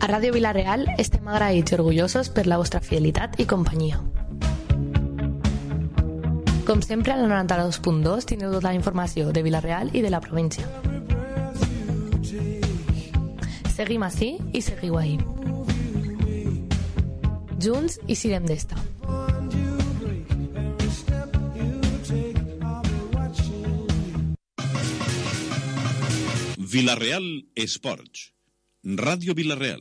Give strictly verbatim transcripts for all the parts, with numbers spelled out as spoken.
A Ràdio Vila-real estem agraïts i orgullosos per la vostra fidelitat i companyia. Com sempre, a la noranta-dos punt dos tindreu tota la informació de Vila-real i de la província. Seguim ací i seguiu ahí. Junts i sirem d'esta. Vila-real Esports. Ràdio Vila-real.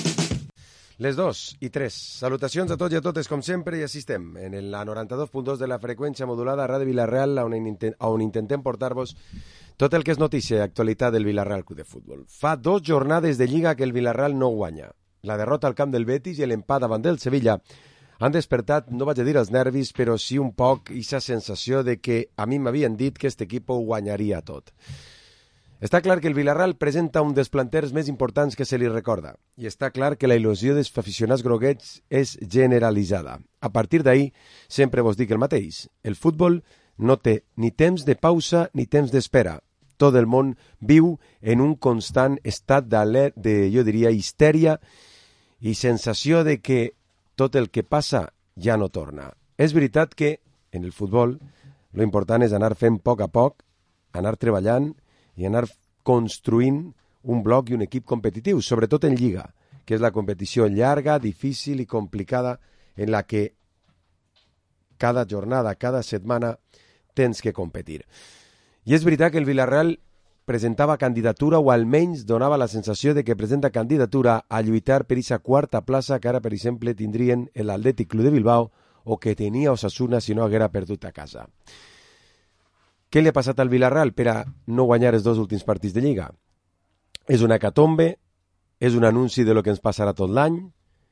Les dos i tres. Salutacions a tots i a totes, com sempre, i assistem en la noranta-dos punt dos de la freqüència modulada a Ràdio Vila-real, on, intent, on intentem portar-vos tot el que és notícia i actualitat del Vila-real Club de Futbol. Fa dos jornades de Lliga que el Vila-real no guanya. La derrota al camp del Betis i l'empat davant del Sevilla han despertat, no vaig a dir els nervis, però sí un poc aquesta sensació de que a mi m'havien dit que aquest equip ho guanyaria tot. Està clar que el Vila-real presenta un dels planters més importants que se li recorda, i està clar que la il·lusió dels aficionats groguets és generalitzada. A partir d'ahir, sempre vos dic el mateix. El futbol no té ni temps de pausa ni temps d'espera. Tot el món viu en un constant estat de, de jo diria, histèria i sensació de que tot el que passa ja no torna. És veritat que, en el futbol, lo important és anar fent a poc a poc, anar treballant i anar construint un bloc i un equip competitiu, sobretot en Lliga, que és la competició llarga, difícil i complicada en la que cada jornada, cada setmana, tens que competir. I és veritat que el Vila-real presentava candidatura o almenys donava la sensació de que presenta candidatura a lluitar per aquesta quarta plaça que ara, per exemple, tindrien l'Atlètic Club de Bilbao o que tenia Osasuna si no haguera perdut a casa. Què li ha passat al Vila-real per a no guanyar els dos últims partits de Lliga? És una hecatombe? És un anunci de lo que ens passarà tot l'any?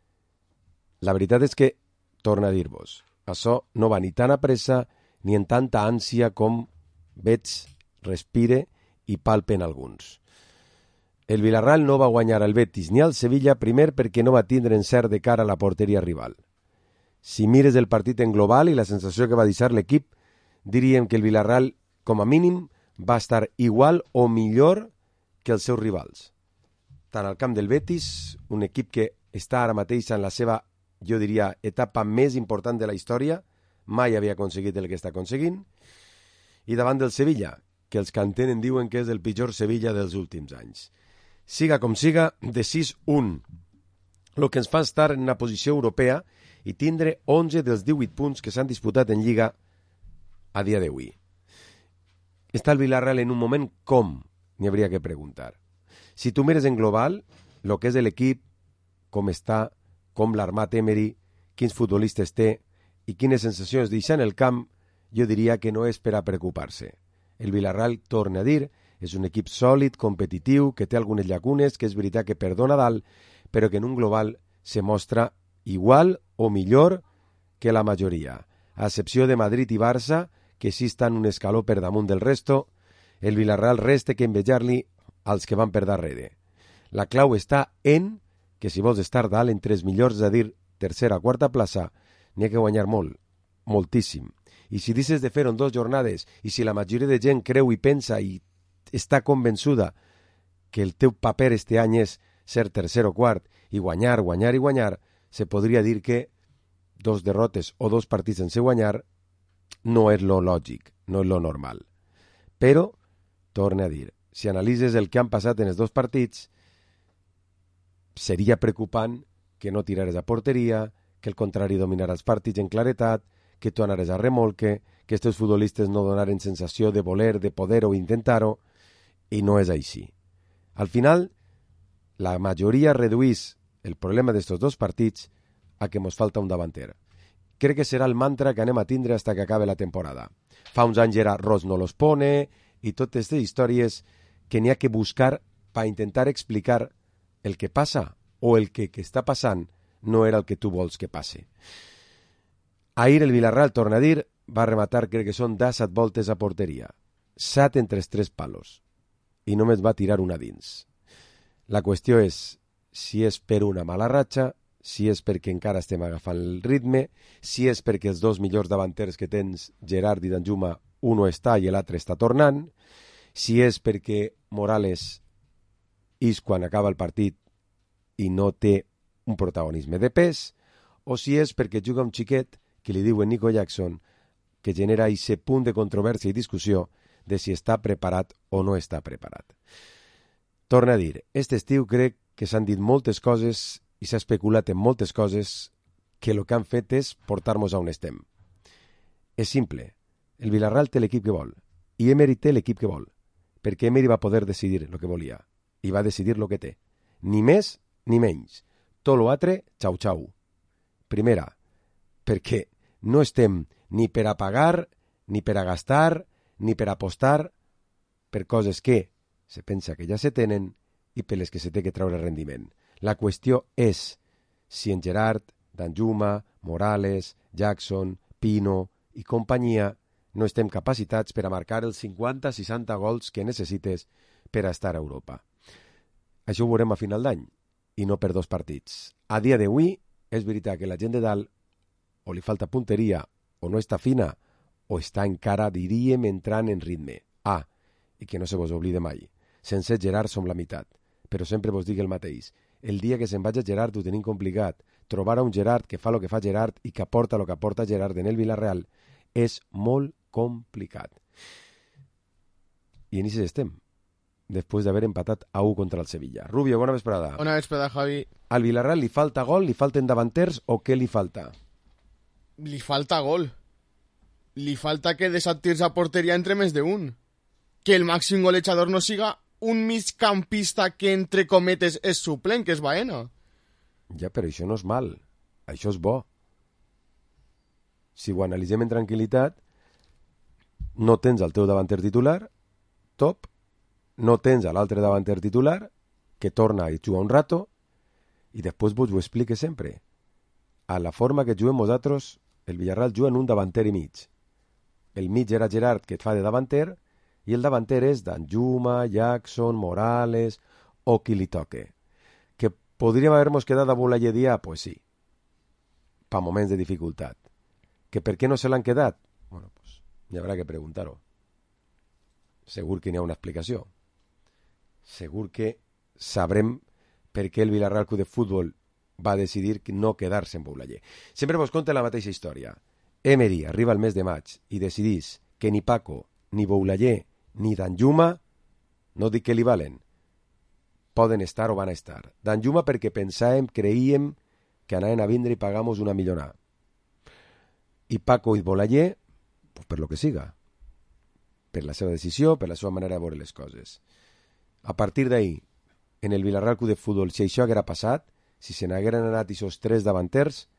La veritat és que, torna a dir-vos, això no va ni tan a pressa ni en tanta ànsia com veig, respire i palpen alguns. El Vila-real no va guanyar al Betis ni al Sevilla, primer perquè no va tindre encert de cara a la porteria rival. Si mires el partit en global i la sensació que va deixar l'equip, diríem que el Vila-real, com a mínim, va estar igual o millor que els seus rivals. Tant al camp del Betis, un equip que està ara mateix en la seva, jo diria, etapa més important de la història, mai havia aconseguit el que està aconseguint, i davant del Sevilla, que els que entenen diuen que és el pitjor Sevilla dels últims anys. Siga com siga, de sis un, el que ens fa estar en una posició europea i tindre onze dels divuit punts que s'han disputat en Lliga a dia d'avui. Està el Vila-real en un moment com, n'hi hauria que preguntar. Si tu mires en global, el que és l'equip, com està, com l'armat Emery, quins futbolistes té i quines sensacions deixa en el camp, jo diria que no és per a preocupar-se. El Vila-real, torna a dir, és un equip sòlid, competitiu, que té algunes llacunes, que és veritat que perdona dalt, però que en un global se mostra igual o millor que la majoria. A excepció de Madrid i Barça, que sí estan un escaló per damunt del resto, el Vila-real resta que envejar-li als que van per darrere. La clau està en que si vols estar dalt entre els millors, és a dir, tercera o quarta plaça, n'hi ha que guanyar molt, moltíssim. I si dices de fer-ho en dues jornades, i si la majoria de gent creu i pensa i està convençuda que el teu paper este any és ser tercer o quart i guanyar, guanyar i guanyar, se podria dir que dos derrotes o dos partits sense guanyar no és lo lògic, no és lo normal. Però, torne a dir, si analitzes el que han passat en els dos partits, seria preocupant que no tirares a porteria, que el contrari dominarà els partits en claretat, que tu anares a remolque, que els teus futbolistes no donaren sensació de voler, de poder o intentar-ho, i no és així. Al final, la majoria reduís el problema d'estos dos partits a que mos falta un davanter. Crec que serà el mantra que anem a tindre fins que acabe la temporada. Fa uns anys era Ros no los pone i totes aquestes històries que n'hi ha que buscar per intentar explicar el que passa o el que, que està passant no era el que tu vols que passe. Ahir el Vila-real, torna a dir, va rematar, crec que són disset voltes a porteria. set entre els tres palos. I només va tirar una dins. La qüestió és si és per una mala ratxa, si és perquè encara estem agafant el ritme, si és perquè els dos millors davanters que tens, Gerard i Danjuma, un està i l'altre està tornant, si és perquè Morales és quan acaba el partit i no té un protagonisme de pes, o si és perquè juga un xiquet que li diuen Nico Jackson, que genera aquest punt de controvèrsia i discussió de si està preparat o no està preparat. Torna a dir, aquest estiu crec que s'han dit moltes coses i s'ha especulat en moltes coses que el que han fet és portar-nos a on estem. És simple, el Villarreal té l'equip que vol i Emery té l'equip que vol, perquè Emery va poder decidir el que volia i va decidir el que té. Ni més ni menys. Tot l'altre, xau-xau. Primera, perquè no estem ni per a pagar, ni per a gastar, ni per a apostar per coses que se pensa que ja se tenen i per les que se té que treure rendiment. La qüestió és si en Gerard, Danjuma, Morales, Jackson, Pino i companyia no estem capacitats per a marcar els cinquanta seixanta gols que necessites per a estar a Europa. Això ho veurem a final d'any i no per dos partits. A dia d'avui és veritat que la gent de dalt o li falta punteria o no està fina o està encara, diríem, entrant en ritme. Ah, i que no se vos oblide mai. Sense Gerard som la meitat, però sempre vos dic el mateix. El dia que se'n vaig a Gerard ho tenim complicat. Trobar a un Gerard que fa el que fa Gerard i que aporta el que aporta Gerard en el Villarreal és molt complicat. I en això estem, després d'haver empatat a u contra el Sevilla. Rubio, bona vesprada. Bona vesprada, Javi. Al Villarreal li falta gol, li falten davanters o què li falta? Li falta gol. Li falta que desatirse a porteria entre més d'un. Que el màxim golejador no siga un migcampista que, entre cometes, és suplent, que és Baena. Ja, però això no és mal. Això és bo. Si ho analitzem en tranquil·litat, no tens el teu davanter titular, top, no tens l'altre davanter titular, que torna i juga un rato, i després vos ho explique sempre. A la forma que juguem nosaltres, el Villarreal juga en un davanter i mig. El mig era Gerard, que et fa de davanter, i el davanter és Danjuma, Jackson, Morales o qui li toque. Que podríem haver-nos quedat a Boulaye dia, pues sí, pa moments de dificultat. Que per què no se l'han quedat? Bueno, pues hi haurà que preguntar-ho. Segur que n'hi ha una explicació. Segur que sabrem per què el Villarreal Club de Futbol va decidir no quedar-se en Boulaye. Sempre vos conta la mateixa història. Emery arriba al mes de maig i decidís que ni Paco, ni Boulaye, ni Danjuma, no dic que li valen, poden estar o van a estar. Danjuma perquè pensàvem, creíem que anaven a vindre i pagamos una millonada. I Paco i Boulaye, pues per lo que siga. Per la seva decisió, per la seva manera de veure les coses. A partir d'ahir, en el Villarreal Club de Futbol, si això haguera passat, si se n'hagueren anat aquests tres davanters,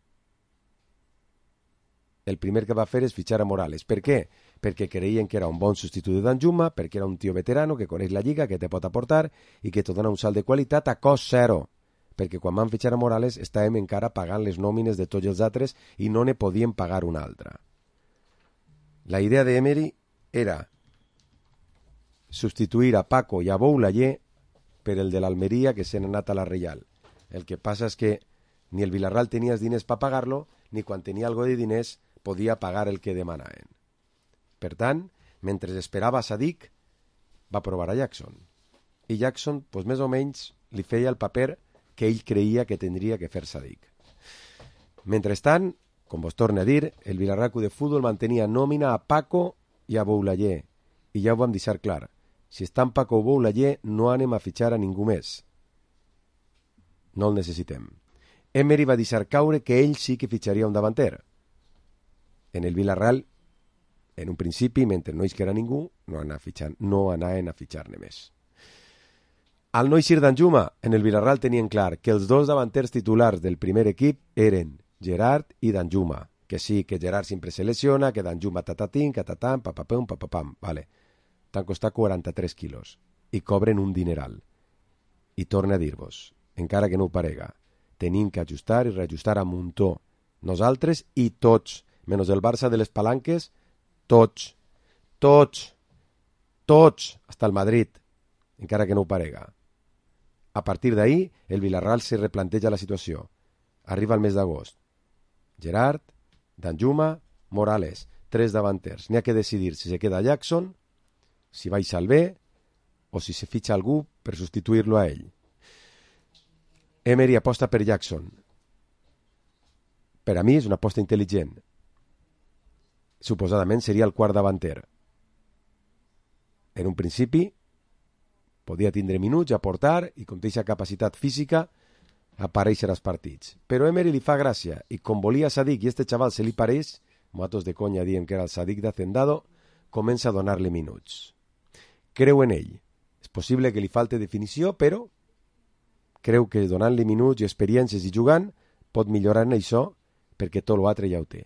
el primer que va fer és fitxar a Morales. Per què? Perquè creien que era un bon substitut de Danjuma, perquè era un tio veterano que coneix la lliga, que te pot aportar i que te dona un salt de qualitat a cost zero. Perquè quan van fitxar a Morales estàvem encara pagant les nòmines de tots els altres i no ne podíem pagar una altra. La idea de Emery era substituir a Paco i a Boulaye per el de l'Almeria que s'han anat a la Reial. El que passa és que ni el Villarreal tenia els diners per pagar-lo, ni quan tenia algo de diners podia pagar el que demanaven. Per tant, mentre esperava Sadik, va provar a Jackson. I Jackson, pues, més o menys, li feia el paper que ell creia que tindria que fer Sadik. Mentrestant, com vos torne a dir, el Villarreal Club de Futbol mantenia nòmina a Paco i a Boulaye. I ja ho vam deixar clar. Si estan Paco o Boulaye, no anem a fitxar a ningú més. No el necessitem. Emery va deixar caure que ell sí que fitxaria un davanter. En el Villarreal, en un principi, mentre no isquera ningú, no, anar a fitxar, no anaven a fitxar-ne més. Al no eixir Danjuma, en el Villarreal tenien clar que els dos davanters titulars del primer equip eren Gerard i Danjuma. Que sí, que Gerard sempre se lesiona, que Danjuma tatatín, catatam, papapam, papapam. Vale. T'han costat quaranta-tres quilos i cobren un dineral. I torna a dir-vos, encara que no ho parega, tenim que ajustar i reajustar a muntó. Nosaltres i tots, menys el Barça de les palanques, tots, tots, tots, hasta el Madrid, encara que no ho parega. A partir d'ahir, el Villarreal se replanteja la situació. Arriba el mes d'agost. Gerard, Danjuma, Morales, tres davanters. N'hi ha que decidir si se queda Jackson, si baixa al B o si se fitxa algú per substituir-lo a ell. Emery aposta per Jackson. Per a mi és una aposta intel·ligent. Suposadament seria el quart davanter. En un principi podia tindre minuts, aportar i com té aquesta capacitat física aparèixer als partits. Però Emery li fa gràcia i com volia Sadik i este xaval se li pareix, motos de conya dient que era el Sadik d'Hacendado, comença a donar-li minuts. Creu en ell. És possible que li falte definició, però creu que donant-li minuts i experiències i jugant pot millorar en això perquè tot l'altre ja ho té.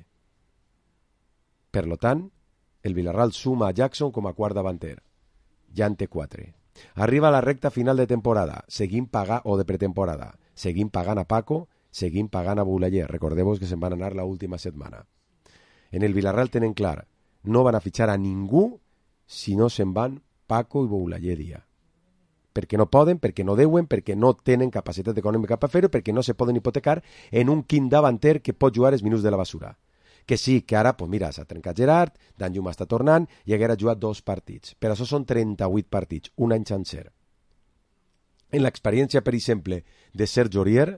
Per lo tant, el Villarreal suma a Jackson com a quart davanter. Ja en té quatre. Arriba a la recta final de temporada, seguim pagant, o de pretemporada, seguim pagant a Paco, seguim pagant a Boulaye. Recordeu-vos que se'n van anar l'última setmana. En el Villarreal tenen clar, no van a fitxar a ningú si no se'n van Paco i Boulaye dia. Perquè no poden, perquè no deuen, perquè no tenen capacitat econòmica per fer-ho, perquè no se poden hipotecar en un quint davanter que pot jugar els minuts de la basura. Que sí, que ara, pues mira, s'ha trencat Gerard, Danjuma està tornant i haguera jugat dos partits. Per això són trenta-vuit partits, un any sencer. En l'experiència, per exemple, de Serge Aurier,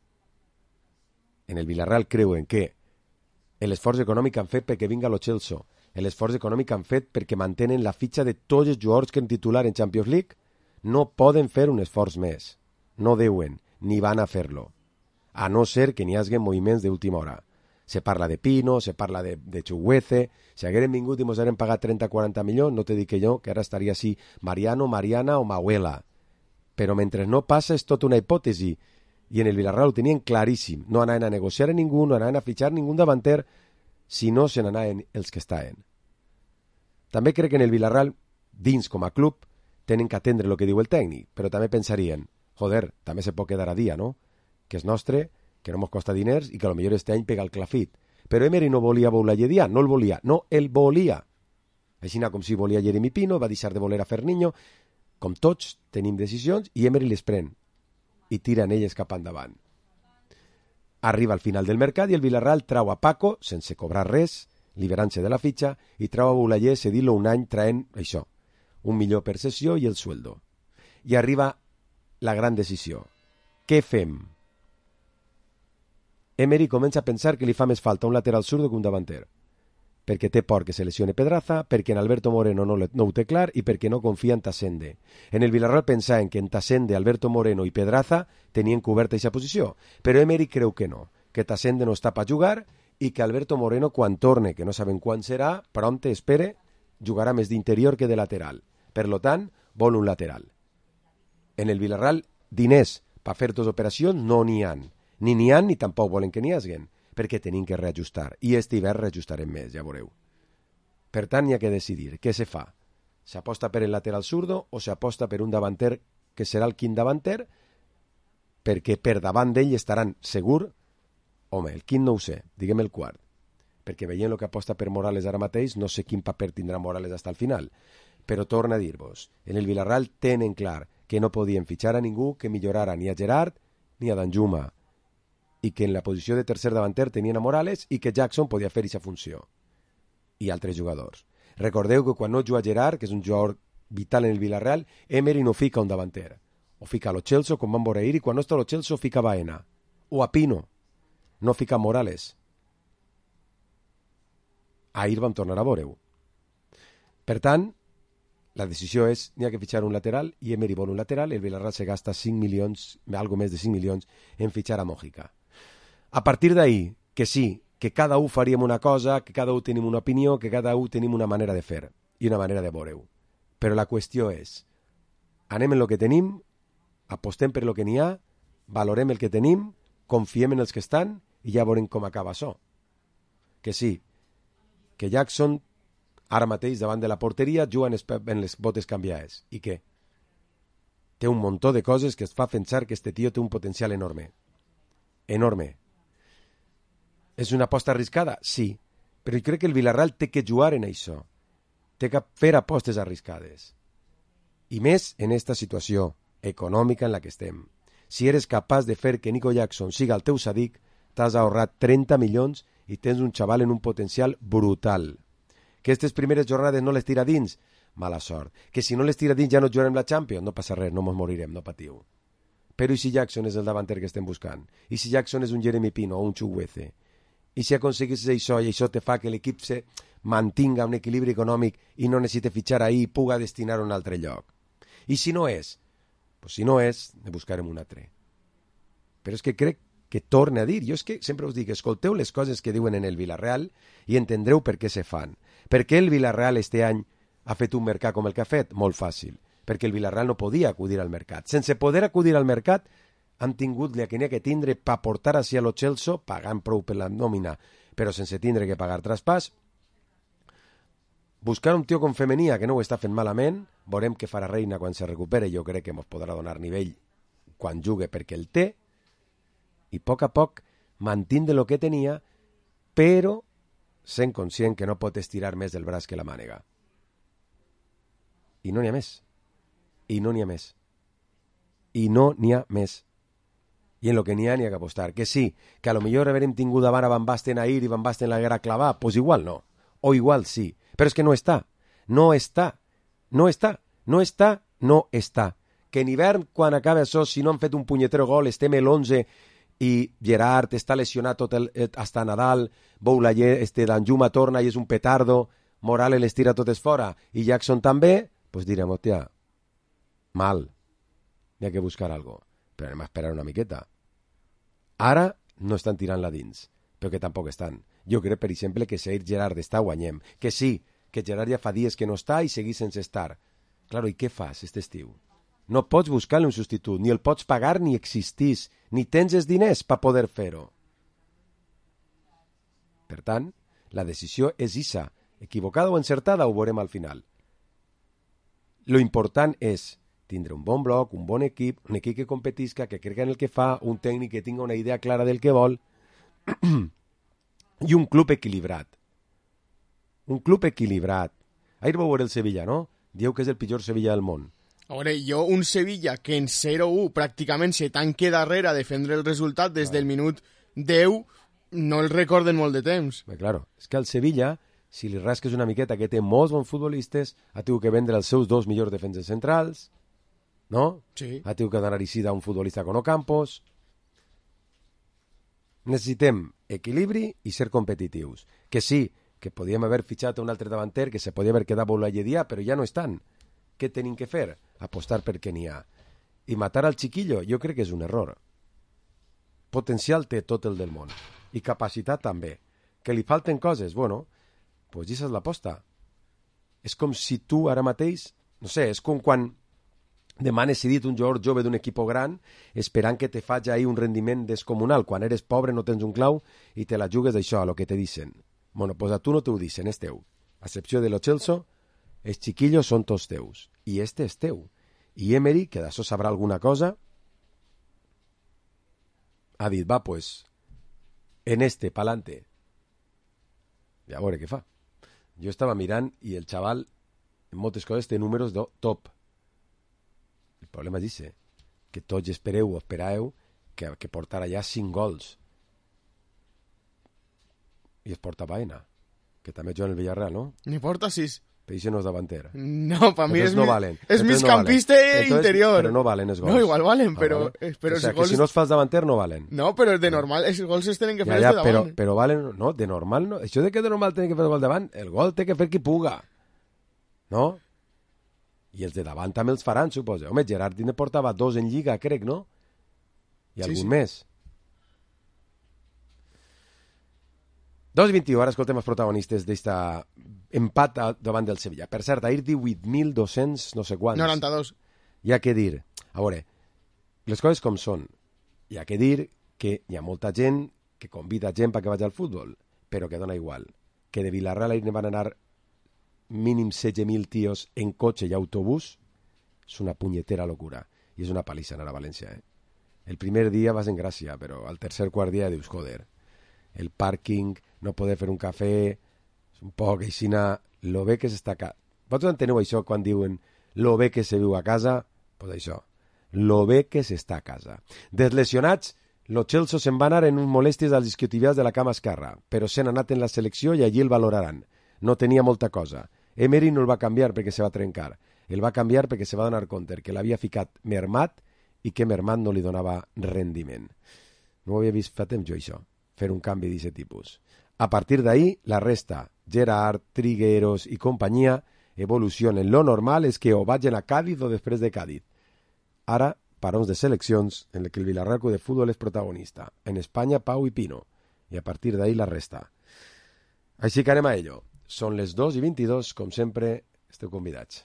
en el Villarreal creuen que l'esforç econòmic han fet perquè vinga lo Chelsea, l'esforç econòmic han fet perquè mantenen la fitxa de tots els jugadors que han titular en Champions League, no poden fer un esforç més. No deuen, ni van a fer-lo. A no ser que n'hi hagi moviments d'última hora. Se parla de Pino, se parla de, de Chuguece. Si hagueren vingut i mos hagueren pagat trenta a quaranta milions, no te dic que jo, que ara estaria així Mariano, Mariana o Mauela. Però mentre no passa és tota una hipòtesi. I en el Villarreal ho tenien claríssim. No anaven a negociar a ningú, no anaven a fitxar ningú davanter, si no se n'anaven els que estaven. També crec que en el Villarreal, dins com a club, tenen que atendre el que diu el tècnic, però també pensarien, joder, també se pot quedar a dia, no? Que és nostre, que no ens costa diners i que potser este any pega el clafit. Però Emery no volia Boulaye dia, no el volia, no el volia. Així com si volia Jeremy Pino, va deixar de voler a Ferninho. Com tots, tenim decisions i Emery les pren i tira en elles cap endavant. Arriba al final del mercat i el Villarreal trau a Paco, sense cobrar res, liberant-se de la fitxa, i trau a Boulaye cedir-lo un any traent això, un milió per sessió i el sueldo. I arriba la gran decisió. Què fem? Emery comença a pensar que li fa més falta un lateral zurdo que un davanter. Perquè té por que se lesione Pedraza, perquè en Alberto Moreno no, le, no ho té clar i perquè no confia en Tassende. En el Villarreal pensaven que en Tassende, Alberto Moreno i Pedraza tenien coberta aquesta posició, però Emery creu que no, que Tassende no està per jugar i que Alberto Moreno, quan torne, que no saben quan serà, prompte, espere, jugarà més d'interior que de lateral. Per lo tant, vol un lateral. En el Villarreal, diners per fer dues operacions no n'hi ha. Ni n'hi ha ni tampoc volen que n'hi hagin, perquè tenim que reajustar. I este hivern reajustarem més, ja veureu. Per tant, hi ha que decidir. Què se fa? S'aposta per el lateral zurdo o s'aposta per un davanter que serà el quint davanter? Perquè per davant d'ell estaran segur, home, el quint no ho sé, diguem el quart. Perquè veient el que aposta per Morales ara mateix, no sé quin paper tindrà Morales fins al final. Però torna a dir-vos, en el Villarreal tenen clar que no podien fitxar a ningú que millorara ni a Gerard ni a Danjuma, i que en la posició de tercer davanter tenien a Morales i que Jackson podia fer aquesta funció. I altres jugadors. Recordeu que quan no juga Gerard, que és un jugador vital en el Villarreal, Emery no fica un davanter. O fica a Lo Celso, com van veure ahir, i quan no està Lo Celso fica a Baena. O a Pino. No fica a Morales. Ahir vam tornar a veure-ho. Per tant, la decisió és, n'hi ha que fitxar un lateral i Emery vol un lateral, el Villarreal se gasta cinc milions, algo més de cinc milions, en fitxar a Mojica. A partir d'ahir, que sí, que cada un faríem una cosa, que cada un tenim una opinió, que cada un tenim una manera de fer i una manera de veure-ho. Però la qüestió és, anem en el que tenim, apostem per el que n'hi ha, valorem el que tenim, confiem en els que estan i ja veurem com acaba això. Que sí, que Jackson ara mateix davant de la porteria juga en les botes canviades. I què? Té un muntó de coses que es fa pensar que este tio té un potencial enorme. Enorme. És una aposta arriscada? Sí. Però crec que el Villarreal té que jugar en això. Té que fer apostes arriscades. I més en esta situació econòmica en la que estem. Si eres capaç de fer que Nico Jackson siga el teu Sadik, t'has ahorrat trenta milions i tens un xaval en un potencial brutal. Que aquestes primeres jornades no les tira dins, mala sort. Que si no les tira dins ja no jugarem la Champions, no passa res, no mos morirem, no patiu. Però i si Jackson és el davanter que estem buscant? I si Jackson és un Jeremy Pino o un Chukwueze? I si aconseguissis això i això te fa que l'equip se mantinga un equilibri econòmic i no necessite fitxar ahir i puga destinar a un altre lloc? I si no és? Pues si no és, ne buscarem un altre. Però és que crec que torna a dir, jo és que sempre us dic, escolteu les coses que diuen en el Villarreal i entendreu per què se fan. Per què el Villarreal este any ha fet un mercat com el que ha fet? Molt fàcil. Perquè el Villarreal no podia acudir al mercat. Sense poder acudir al mercat, han tingut la que n'hi ha que tindre per portar així a lo Chelsea, pagant prou per la nòmina, però sense tindre que pagar traspàs. Buscar un tio com Femenia, que no ho està fent malament, veurem què farà Reina quan se recupere, jo crec que ens podrà donar nivell quan jugui perquè el té, i a poc a poc mantindre el que tenia, però sent conscient que no pot estirar més del braç que la mànega. I no n'hi ha més. I no n'hi ha més. I no n'hi ha més. I en lo que n'hi ha n'hi ha que apostar. Que sí, que a lo millor haverem tingut davant a Van Basten ahir i Van Basten la guerra clavar, pues igual no. O igual sí. Però és que no està. No està. No està. No està. No està. Que en hivern, quan acabe això, si no han fet un punyetero gol, estem a l'onze i Gerard està lesionat tot el, hasta Nadal, Boulaye, este Danjuma torna i és un petardo, Morales les tira totes fora i Jackson també, pues direm, hòstia, mal, hi ha que buscar algo, però anem a esperar una miqueta. Ara no estan tirant-la dins, però que tampoc estan. Jo crec, per exemple, que si ahir Gerard està, guanyem. Que sí, que Gerard ja fa dies que no està i seguís sense estar. Claro, i què fas este estiu? No pots buscar-li un substitut, ni el pots pagar ni existís, ni tens els diners per poder fer-ho. Per tant, la decisió és issa. Equivocada o encertada ho veurem al final. Lo important és tindre un bon bloc, un bon equip, un equip que competisca, que crega en el que fa, un tècnic que tinga una idea clara del que vol i un club equilibrat. Un club equilibrat. Ahir vau veure el Sevilla, no? Dieu que és el pitjor Sevilla del món. A veure, jo un Sevilla que en zero u pràcticament se tanque darrere a defendre el resultat des del minut deu, no el recorden molt de temps. Bé, claro, és que al Sevilla, si li rasques una miqueta que té molts bons futbolistes, ha tingut que vendre els seus dos millors defenses centrals, no? Sí. Ha tingut que donar eixida a un futbolista con Ocampos. Necessitem equilibri i ser competitius. Que sí, que podíem haver fitxat un altre davanter, que se podia haver quedat Boulaye Dia, però ja no estan. Què tenim que fer? Apostar per què n'hi ha. I matar al chiquillo, jo crec que és un error. Potencial té tot el del món. I capacitat també. Que li falten coses, bueno, pues esa és l'aposta. És com si tu ara mateix, no sé, és com quan demanes cedit un jugador jove d'un equip gran esperant que te faci ahir un rendiment descomunal. Quan eres pobre no tens un clau i te la jugues d'això, a lo que te dicen. Bueno, pues a tu no t'ho dicen, és teu. A excepció de lo Chelsea, els chiquillos són tots teus. I este és teu. I Emery, que d'això sabrà alguna cosa, ha dit, va, pues, en este, pa'lante. I a veure què fa. Jo estava mirant i el xaval, en moltes coses, té números de top. El problema és ese, que tots espereu o esperàveu que, que portara ja cinc gols. I es porta Baena, que també juga en el Villarreal, no? Ni porta sis. Però això no és davanter. No, para mí es, no mi, valen. es migcampista no interior. Pero no valen es gols. No, igual valen, no, pero... valen. pero o sea, si que gols... si no es fas davanter no valen. No, pero de normal, els gols es tenen que ja, fer ja, de però, davant. però valen... No, de normal no. Això de que de normal tenen que fer el gol davant, el gol té que fer qui puga. No? I els de davant també els faran, suposa. Home, Gerard ne portava dos en Lliga, crec, no? I sí, algun sí. més. dos i vint-i-u, ara escoltem els protagonistes d'esta empat davant del Sevilla. Per cert, ahir divuit mil dos-cents no sé quants. noranta-dos. Hi ha que dir, a veure, les coses com són. Hi ha que dir que hi ha molta gent que convida gent perquè vagi al futbol, però que dona igual. Que de Villarreal ahir ne van anar mínim setze mil tios en cotxe i autobús, és una punyetera locura. I és una palissa anar a València, eh? El primer dia vas en gràcia, però al tercer quart dia dius, joder, el pàrquing, no poder fer un cafè, és un poc aixina, lo bé que s'està a casa. Vosaltres enteneu això quan diuen lo bé que se viu a casa? Doncs pues això, lo bé que s'està a casa. Dels lesionats, los Chelsea se'n van anar en un molèsties als isquiotibials de la cama esquerra, però s'han anat en la selecció i allí el valoraran. No tenia molta cosa. Emery no el va canviar perquè se va trencar. El va canviar perquè se va donar compte que l'havia ficat mermat i que mermat no li donava rendiment. No ho havia vist fa temps jo, això, fer un canvi d'aquest tipus. A partir d'ahir, la resta, Gerard, Trigueros i companyia, evolucionen. Lo normal és que o vagin a Càdiz o després de Càdiz. Ara, parons de seleccions en què el Villarreal Club de Futbol és protagonista. En Espanya, Pau i Pino. I a partir d'ahir, la resta. Així que anem a ello. Són les dos i vint-i-dos, com sempre, esteu convidats.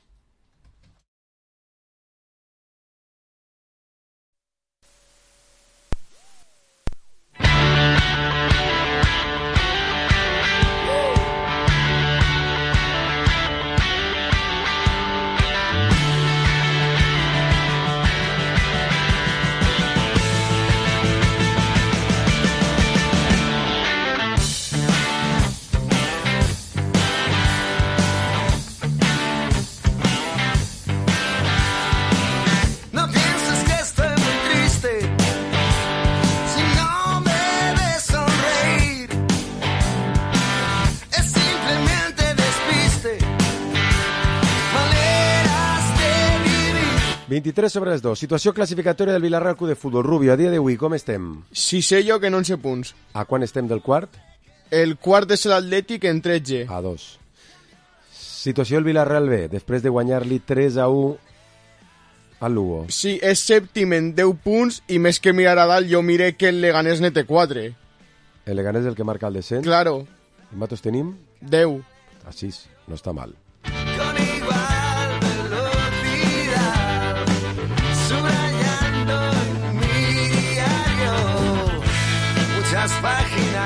vint-i-tres sobre les dos. Situació classificatòria del Villarreal Club de Futbol. Rubio, a dia d'avui, com estem? Si sé jo que en onze punts. A quan estem del quart? El quart és l'Atlètic en tretze. A dos. Situació del Villarreal B, després de guanyar-li tres a u al Lugo. Sí, és sèptim en deu punts i més que mirar a dalt jo miré que el Leganés ne té quatre. El Leganés és el que marca el descens? Claro. I nosaltres tenim? deu. A sis, no està mal. Las páginas.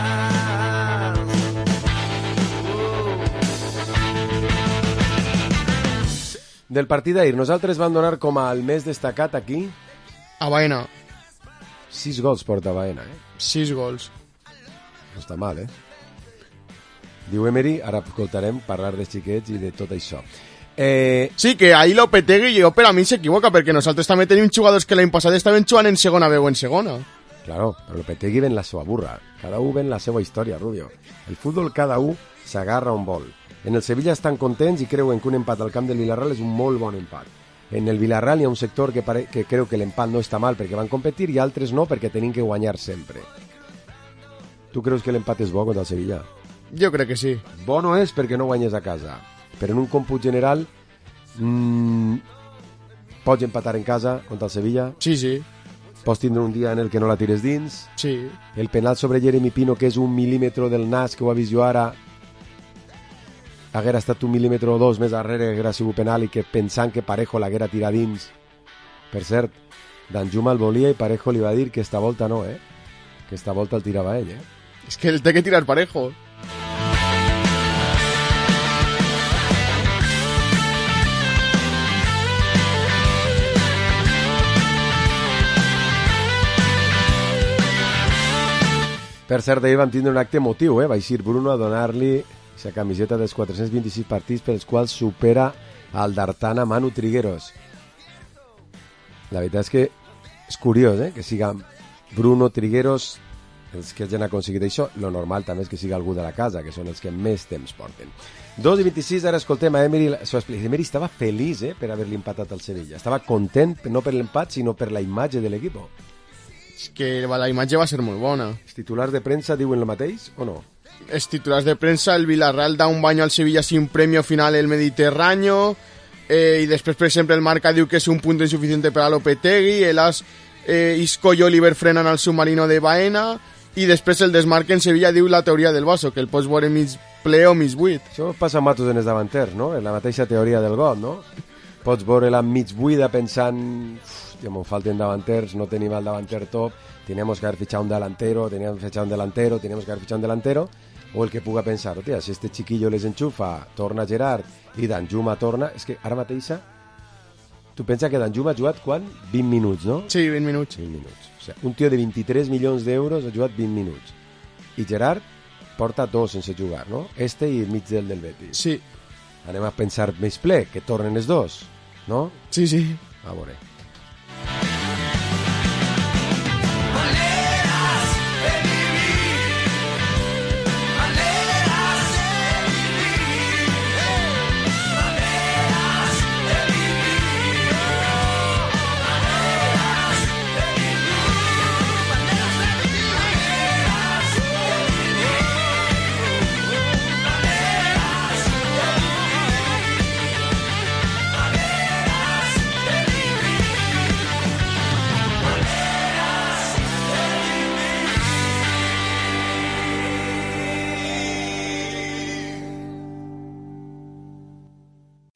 Del partit d'ahir, nosaltres vam donar com al més destacat aquí... A Baena. Sis gols porta Baena, eh? Sis gols. No està mal, eh? Diu Emery, ara escoltarem parlar de xiquets i de tot això. Eh... Sí, que ahir Lopetegui jo per a mi s'equivoca, perquè nosaltres també tenim jugadors que l'any passat estaven jugant en segona veu en segona. Claro, però Lopetegui ven la seva burra. Cada un ven la seva història, Rubio. El futbol cada un s'agarra on vol. En el Sevilla estan contents i creuen que un empat al camp del Villarreal és un molt bon empat. En el Villarreal hi ha un sector que, pare... que creu que l'empat no està mal perquè van competir i altres no perquè tenim que guanyar sempre. Tu creus que l'empat és bo contra el Sevilla? Jo crec que sí. Bo no és perquè no guanyes a casa. Però en un còmput general mmm, pots empatar en casa contra el Sevilla? Sí, sí. Pots tindre un dia en el que no la tires dins. Sí. El penal sobre Jeremy Pino, que és un mil·límetre del nas, que ho ha vist jo ara, haguera estat un mil·límetre o dos més darrere, haguera sigut penal, i que pensant que Parejo l'haguera tirat dins. Per cert, Danjuma el volia i Parejo li va dir que esta volta no, eh? Que esta volta el tirava ell, eh? És que el té que tirar Parejo. Per cert, ahir vam tindre un acte emotiu, eh? Va eixir Bruno a donar-li la camiseta dels quatre-cents vint-i-sis partits pels quals supera el d'Artana Manu Trigueros. La veritat és que és curiós, eh? Que siga Bruno Trigueros els que hagin aconseguit això. Lo normal també és que siga algú de la casa, que són els que més temps porten. dos i vint-i-sis, ara escoltem a Emery. Emery estava feliç, eh? Per haver-li empatat al Sevilla. Estava content, no per l'empat, sinó per la imatge de l'equip. És que la imatge va ser molt bona. Els titulars de premsa diuen el mateix o no? Els titulars de premsa, el Villarreal da un baño al Sevilla sin premio final el Mediterráneo, eh, i després, per exemple, el Marca diu que és un punt insuficiente per a Lopetegui, el As, eh, Isco i Oliver frenan al submarino de Baena, i després el Desmarque en Sevilla diu la teoria del vaso, que el pots veure mig ple o mig buit. Això passa amb matos en els davanters, no? En la mateixa teoria del got, no? Pots veure-la mig buida pensant... Hòstia, me'n falten davanters, no tenim el davanter top, teníamos que haber fichado un delantero, teníamos que fichar un delantero, teníamos que haber fichado un delantero, o el que puga pensar, hòstia, si este chiquillo les enxufa, torna Gerard i Danjuma torna... És que ara mateixa, tu pensa que Danjuma ha jugat quan? vint minuts, no? Sí, vint minuts. vint minuts. O sigui, un tio de vint-i-tres milions d'euros ha jugat vint minuts. I Gerard porta dos sense jugar, no? Este i el mig del del Betis. Sí. Anem a pensar més ple, que tornen els dos, no? Sí, sí. A veure.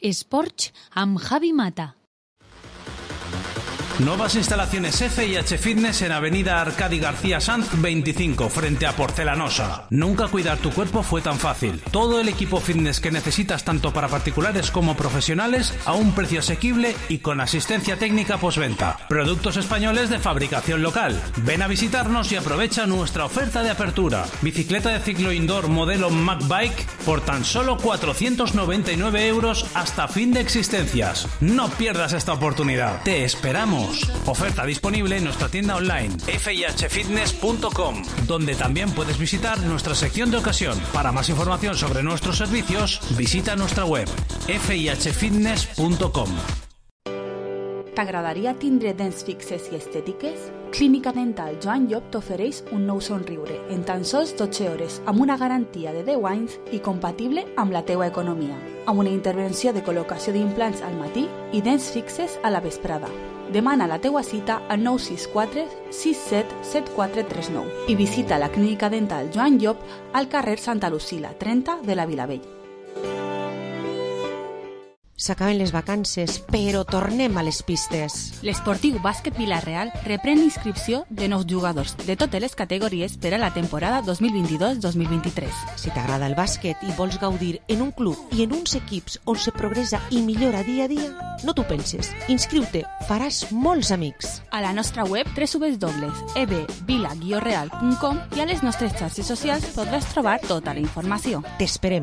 Esports amb Javi Mata. Nuevas instalaciones F y H Fitness en Avenida Arcadi García Sanz veinticinco, frente a Porcelanosa. Nunca cuidar tu cuerpo fue tan fácil. Todo el equipo fitness que necesitas tanto para particulares como profesionales a un precio asequible y con asistencia técnica postventa. Productos españoles de fabricación local. Ven a visitarnos y aprovecha nuestra oferta de apertura. Bicicleta de ciclo indoor modelo MacBike por tan solo cuatrocientos noventa y nueve euros hasta fin de existencias. No pierdas esta oportunidad. Te esperamos. Oferta disponible en nuestra tienda online f i h fitness punto com, donde también puedes visitar nuestra sección de ocasión. Para más información sobre nuestros servicios, visita nuestra web f i h fitness punto com. T'agradaria tindre dents fixes i estètiques? Clínica Dental Joan Llop t'ofereix un nou somriure en tan sols dotze hores amb una garantia de deu anys i compatible amb la teua economia, amb una intervenció de col·locació d'implants al matí i dents fixes a la vesprada. Demana la teua cita al nou sis quatre sis set set quatre tres nou i visita la Clínica Dental Joan Llop al carrer Santa Lucila trenta de la Vilavella. S'acaben les vacances, però tornem a les pistes. L'Esportiu Bàsquet Vila-real reprèn l'inscripció de nous jugadors de totes les categories per a la temporada dos mil vint-i-dos dos mil vint-i-tres. Si t'agrada el bàsquet i vols gaudir en un club i en uns equips on se progressa i millora dia a dia, no t'ho penses. Inscriu-te, faràs molts amics. A la nostra web w w w punt e b vila guió real punt com i a les nostres xarxes socials podràs trobar tota la informació. T'esperem.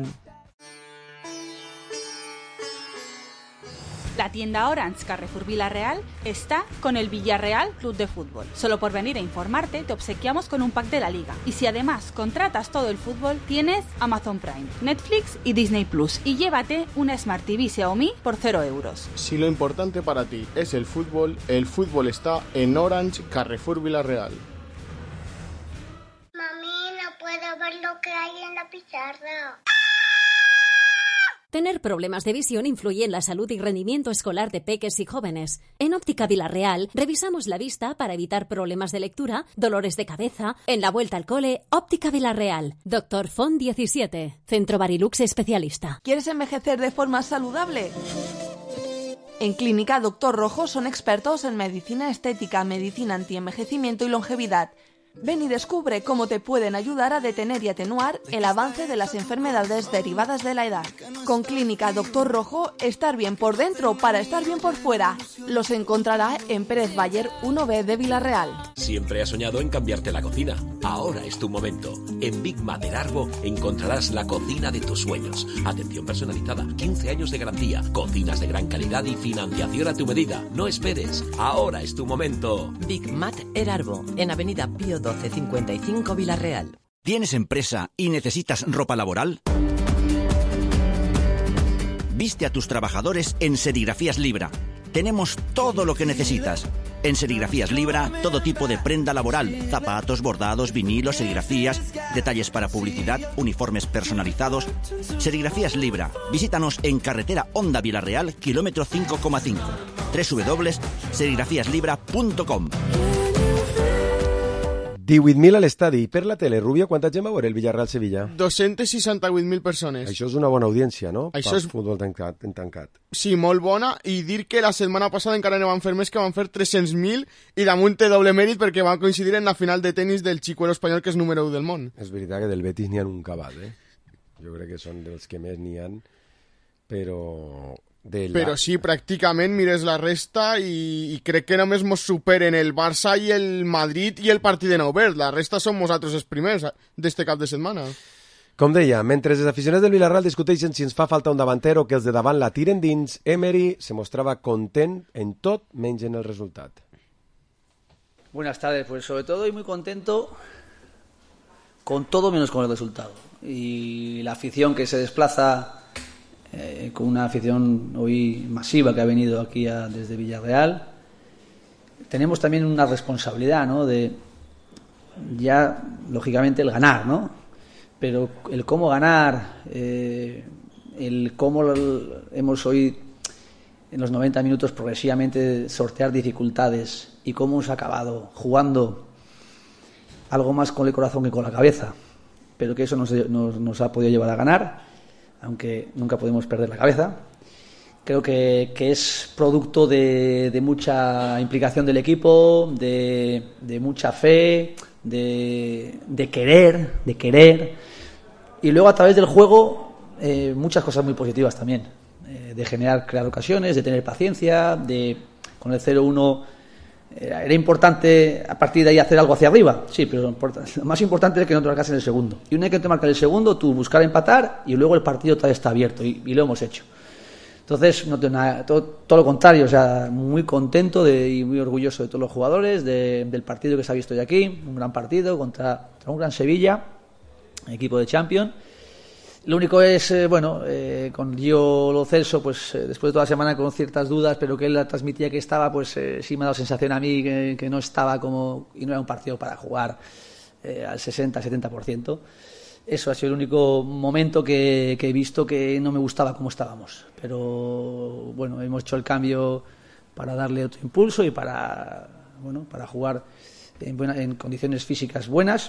La tienda Orange Carrefour Villarreal está con el Villarreal Club de Fútbol. Solo por venir a informarte te obsequiamos con un pack de la liga. Y si además contratas todo el fútbol, tienes Amazon Prime, Netflix y Disney Plus. Y llévate una Smart T V Xiaomi por cero euros. Si lo importante para ti es el fútbol, el fútbol está en Orange Carrefour Villarreal. Mami, no puedo ver lo que hay en la pizarra. Tener problemas de visión influye en la salud y rendimiento escolar de peques y jóvenes. En Óptica Villarreal revisamos la vista para evitar problemas de lectura, dolores de cabeza. En la vuelta al cole, Óptica Villarreal. Doctor Font diecisiete. Centro Barilux especialista. ¿Quieres envejecer de forma saludable? En Clínica Doctor Rojo son expertos en medicina estética, medicina antienvejecimiento y longevidad. Ven y descubre cómo te pueden ayudar a detener y atenuar el avance de las enfermedades derivadas de la edad. Con Clínica Doctor Rojo, estar bien por dentro para estar bien por fuera. Los encontrará en Pérez Bayer uno B de Villarreal. Siempre has soñado en cambiarte la cocina. Ahora es tu momento. En Big Mat de Arbo encontrarás la cocina de tus sueños. Atención personalizada, quince años de garantía, cocinas de gran calidad y financiación a tu medida. No esperes. Ahora es tu momento. Big Mat Erarbo, en Avenida Pío doce cincuenta y cinco Villarreal. ¿Tienes empresa y necesitas ropa laboral? Viste a tus trabajadores en Serigrafías Libra. Tenemos todo lo que necesitas. En Serigrafías Libra, todo tipo de prenda laboral, zapatos, bordados, vinilos, serigrafías, detalles para publicidad, uniformes personalizados. Serigrafías Libra. Visítanos en carretera Honda Villarreal, kilómetro cinco coma cinco. doble u doble u doble u punt serigrafías libra punt com. divuit mil a l'estadi. I per la tele, Rubio, quanta gent va veure el Villarreal-Sevilla? dos-cents seixanta-vuit mil persones. Això és una bona audiència, no? Això per és... futbol tancat, en tancat. Sí, molt bona, i dir que la setmana passada encara ne van fer més, que van fer tres-cents mil, i damunt té doble mèrit perquè van coincidir en la final de tenis del Chicuelo espanyol, que és número u del món. És veritat que del Betis n'hi ha un cabal, eh? Jo crec que són dels que més n'hi ha, però... De la... Però sí, pràcticament mires la resta i, i crec que només mos superen el Barça i el Madrid i el partit de Naubert. La resta som nosaltres els primers d'este cap de setmana. Com deia, mentre els aficionats del Villarreal discuteixen si ens fa falta un davanter o que els de davant la tiren dins, Emery se mostrava content en tot menys en el resultat. Buenas tardes, pues sobre todo y muy contento con todo menos con el resultado. Y la afición que se desplaza... Eh, con una afición hoy masiva que ha venido aquí a, desde Villarreal. Tenemos también una responsabilidad, ¿no? De ya, lógicamente, el ganar, ¿no? Pero el cómo ganar, eh, el cómo lo, hemos hoy, en los noventa minutos, progresivamente sortear dificultades y cómo hemos acabado jugando algo más con el corazón que con la cabeza, pero que eso nos, nos, nos ha podido llevar a ganar, aunque nunca podemos perder la cabeza. creo que, que es producto de, de mucha implicación del equipo, de, de mucha fe, de, de querer, de querer, y luego a través del juego eh, muchas cosas muy positivas también, eh, de generar, crear ocasiones, de tener paciencia, de con el cero uno era, era importante a partir de ahí hacer algo hacia arriba, sí, pero lo más importante es que no te marcas en el segundo, y una vez que te marcas el segundo, tú buscar empatar y luego el partido todavía está abierto, y, y lo hemos hecho. Entonces, no tengo nada, todo, todo lo contrario, o sea, muy contento de, y muy orgulloso de todos los jugadores, de, del partido que se ha visto hoy aquí, un gran partido contra, contra un gran Sevilla, equipo de Champions. Lo único es, eh, bueno, eh, con Gio Lo Celso, pues eh, después de toda la semana con ciertas dudas, pero que él la transmitía que estaba, pues eh, sí me ha dado sensación a mí que, que no estaba como, y no era un partido para jugar eh, al sesenta setenta por ciento. Eso ha sido el único momento que, que he visto que no me gustaba cómo estábamos. Pero bueno, hemos hecho el cambio para darle otro impulso y para, bueno, para jugar en, buena, en condiciones físicas buenas.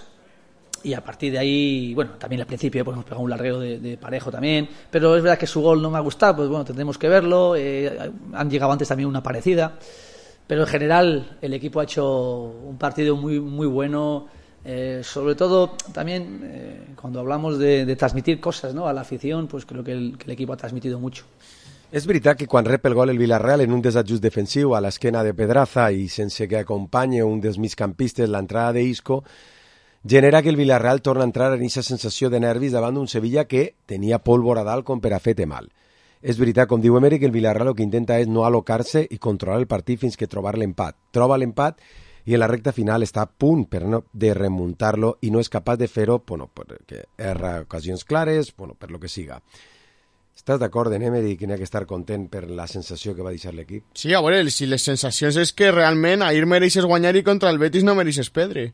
Y a partir de ahí, bueno, también al principio pues, hemos pegado un larguero de, de Parejo también. Pero es verdad que su gol no me ha gustado, pues bueno, tendremos que verlo. Eh, han llegado antes también una parecida. Pero en general el equipo ha hecho un partido muy, muy bueno. Eh, sobre todo también eh, cuando hablamos de, de transmitir cosas, ¿no?, a la afición, pues creo que el, que el equipo ha transmitido mucho. És veritat que quan rep el gol el Villarreal en un desajust defensiu a l'esquena de Pedraza i sense que acompanyi un dels migcampistes l'entrada d'Isco, genera que el Villarreal torna a entrar en aquesta sensació de nervis davant d'un Sevilla que tenia pólvora dalt com per a fer-te mal. És veritat, com diu Emery, que el Villarreal el que intenta és no alocar-se i controlar el partit fins que trobar l'empat. Troba l'empat i en la recta final està a punt per no, de remuntar-lo i no és capaç de fer-ho, bueno, perquè erra ocasions clares, bueno, per lo que siga. Estàs d'acord en Emery que n'hi ha que estar content per la sensació que va deixar l'equip? Sí, a veure, si les sensacions és que realment ahir mereixes guanyar i contra el Betis no mereixes perdre.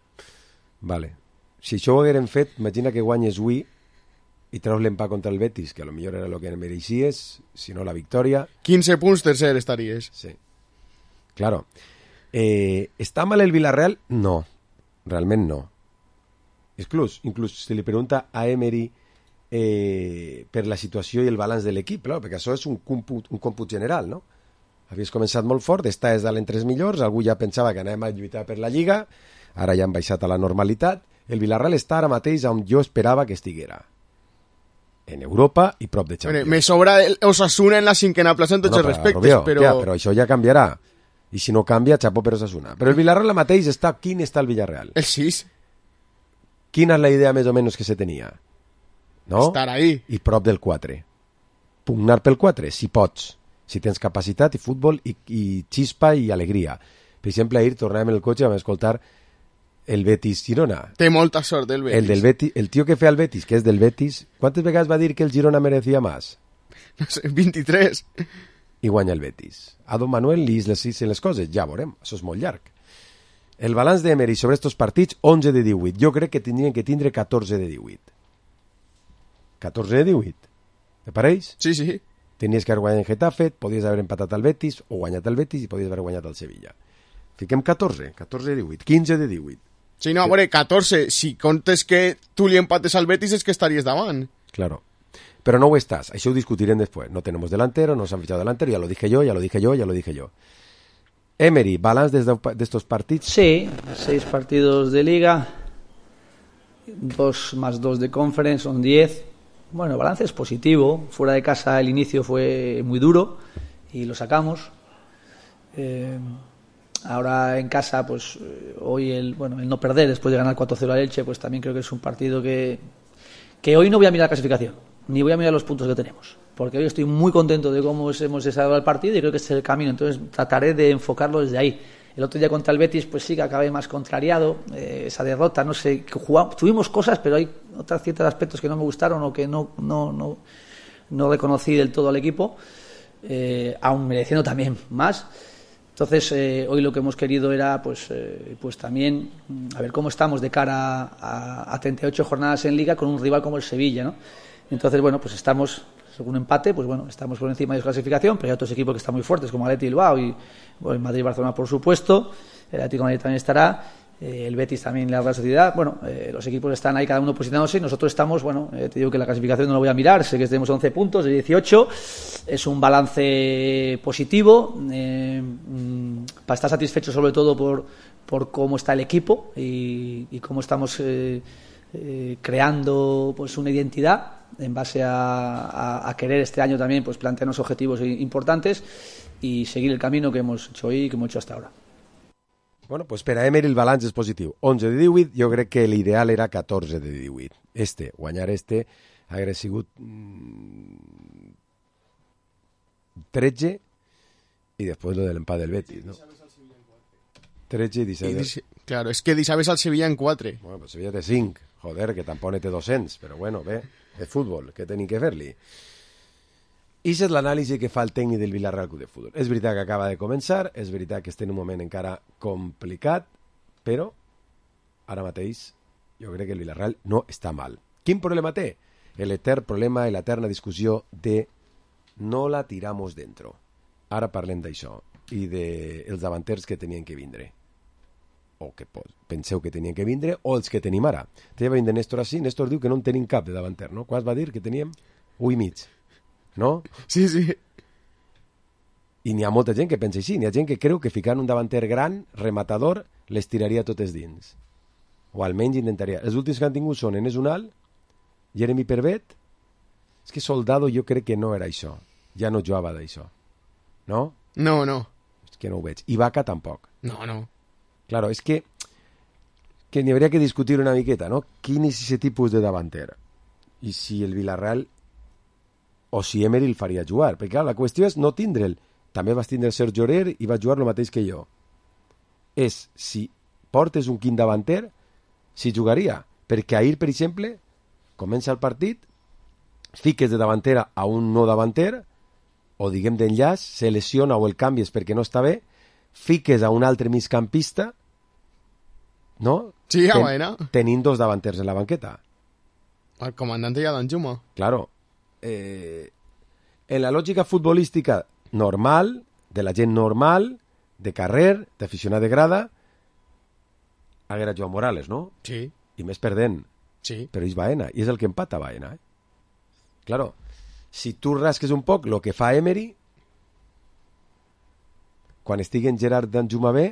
Vale. Si això ho hagueren fet, imagina que guanyes avui i treus l'empat contra el Betis, que a lo millor era el que mereixies, si no la victòria... quinze punts tercer estaries. Sí. Claro. Eh, ¿Está mal el Villarreal? No, realment no. Inclús, inclús si li pregunta a Emery eh, per la situació i el balanç de l'equip, no? Perquè això és un còmput, un còmput general, no? Havies començat molt fort, estàs dalt entre els millors, algú ja pensava que anàvem a lluitar per la Lliga, ara ja han baixat a la normalitat. El Villarreal està ara mateix on jo esperava que estiguera. En Europa i prop de Champions. Me sobra el Osasuna en la cinquena plaça en tots no, els respectes, Rubio, però... Ja, però això ja canviarà. I si no canvia, xapó per Osasuna. Però el Villarreal mateix està... Quin està el Villarreal? El sis. Quina és la idea més o menys que se tenia? No? Estar ahí. I prop del quatre. Pugnar pel quatre, si pots. Si tens capacitat i futbol i, i xispa i alegria. Per exemple, ahir tornàvem en el cotxe i vam escoltar el Betis-Girona. Té molta sort el Betis. El, del Betis. El tio que feia el Betis, que és del Betis, quantes vegades va dir que el Girona merecía más? No sé, vint-i-tres. I guanya el Betis. A Don Manuel li les en les coses, ja veurem, això és molt llarg. El balanç d'Emery sobre estos partits, onze de divuit. Jo crec que tindrien que tindre catorze de divuit. catorze de divuit. Te pareix? Sí, sí. Tenies que haver guanyat en Getafe, podies haver empatat al Betis, o guanyat el Betis i podies haver guanyat al Sevilla. Fiquem catorze, catorze de divuit, quinze de divuit. Sí, no, a veure, catorze. Si comptes que tu li empates al Betis és que estaries davant. Claro. Pero no ho estás, això ho discutirem después. No tenemos delantero, no se han fichado delantero, ya lo dije yo, ya lo dije yo, ya lo dije yo. Emery, ¿balance de estos partidos? Sí, seis partidos de Liga, dos más dos de Conference, son diez. Bueno, el balance es positivo. Fuera de casa el inicio fue muy duro y lo sacamos. Eh, ahora en casa, pues hoy el, bueno, el no perder después de ganar cuatro cero al Elche, pues también creo que es un partido que, que hoy no voy a mirar la clasificación. Ni voy a mirar los puntos que tenemos, porque hoy estoy muy contento de cómo hemos desarrollado el partido y creo que este es el camino, entonces trataré de enfocarlo desde ahí. El otro día contra el Betis, pues sí que acabé más contrariado, eh, esa derrota, no sé, que jugamos, tuvimos cosas, pero hay otros ciertos aspectos que no me gustaron o que no, no, no, no reconocí del todo al equipo, eh, aún mereciendo también más. Entonces, eh, hoy lo que hemos querido era, pues, eh, pues también, a ver cómo estamos de cara a, a treinta y ocho jornadas en Liga con un rival como el Sevilla, ¿no? Entonces, bueno, pues estamos, según empate, pues bueno, estamos por encima de su clasificación, pero hay otros equipos que están muy fuertes, como Atleti Bilbao y bueno, Madrid y Barcelona, por supuesto, el Atlético de Madrid también estará, eh, el Betis también, la Real Sociedad. Bueno, eh, los equipos están ahí cada uno posicionándose y nosotros estamos, bueno, eh, te digo que la clasificación no lo voy a mirar, sé que tenemos once puntos de dieciocho, es un balance positivo, eh, mm, para estar satisfecho sobre todo por, por cómo está el equipo y, y cómo estamos eh, eh, creando pues una identidad en base a, a, a querer este año también pues plantearnos objetivos importantes y seguir el camino que hemos hecho hoy y que hemos hecho hasta ahora. Bueno, pues per a Emery el balanç és positiu. onze de divuit, jo crec que l'ideal era catorze de divuit. Este, guanyar este, hauria sigut mmm, tretze i després lo de l'empat del Betis, no? tretze i disset. Claro, es que deixaves al Sevilla en quatre. Bueno, pues Sevilla té cinc. Joder, que tampoc ne té dos-cents, però bueno, bé, és futbol, què tenim que fer-li? I és l'anàlisi que fa el tècnic del Villarreal Club de Futbol. És veritat que acaba de començar, és veritat que està en un moment encara complicat, però ara mateix jo crec que el Villarreal no està mal. Quin problema té? L'etern problema i l'eterna discussió de no la tiramos dentro. Ara parlem d'això i dels davanters que tenien que vindre. O que penseu que tenien que vindre, o els que tenim ara. Te va vindre Néstor així, Néstor diu que no en tenim cap de davanter, no? Quants va dir que teníem? Un i mig. No? Sí, sí. I n'hi ha molta gent que pensa així, n'hi ha gent que creu que ficant un davanter gran, rematador, les tiraria totes dins. O almenys intentaria. Els últims que han tingut són Enes Unal, Jeremy Pervet. És que Soldado jo crec que no era això. Ja no jugava d'això. No? No, no. És que no ho veig. I Vaca tampoc. No, no. Claro, és que que n'hi hauria que discutir una miqueta, no? Quin és aquest tipus de davanter? I si el Villarreal o si Emery el faria jugar. Perquè clar, la qüestió és no tindre'l. També vas tindre el Sergio Orer i va jugar el mateix que jo. És, si portes un quin davanter, si jugaria. Perquè ahir, per exemple, comença el partit, fiques de davantera a un no davanter, o diguem d'enllaç, se lesiona o el canvies perquè no està bé, fiques a un altre migcampista, no? Sí, a Ten, tenint dos davanters en la banqueta. El comandante i Adam Juma. Claro. Eh, en la lògica futbolística normal, de la gent normal, de carrer, d'aficionat de grada, haguera Joan Morales, no? Sí. I més perdent. Sí. Però és Baena, i és el que empata Baena. Eh? Claro, si tu rasques un poc el que fa Emery, quan estigui en Gerard d'Anjuma bé,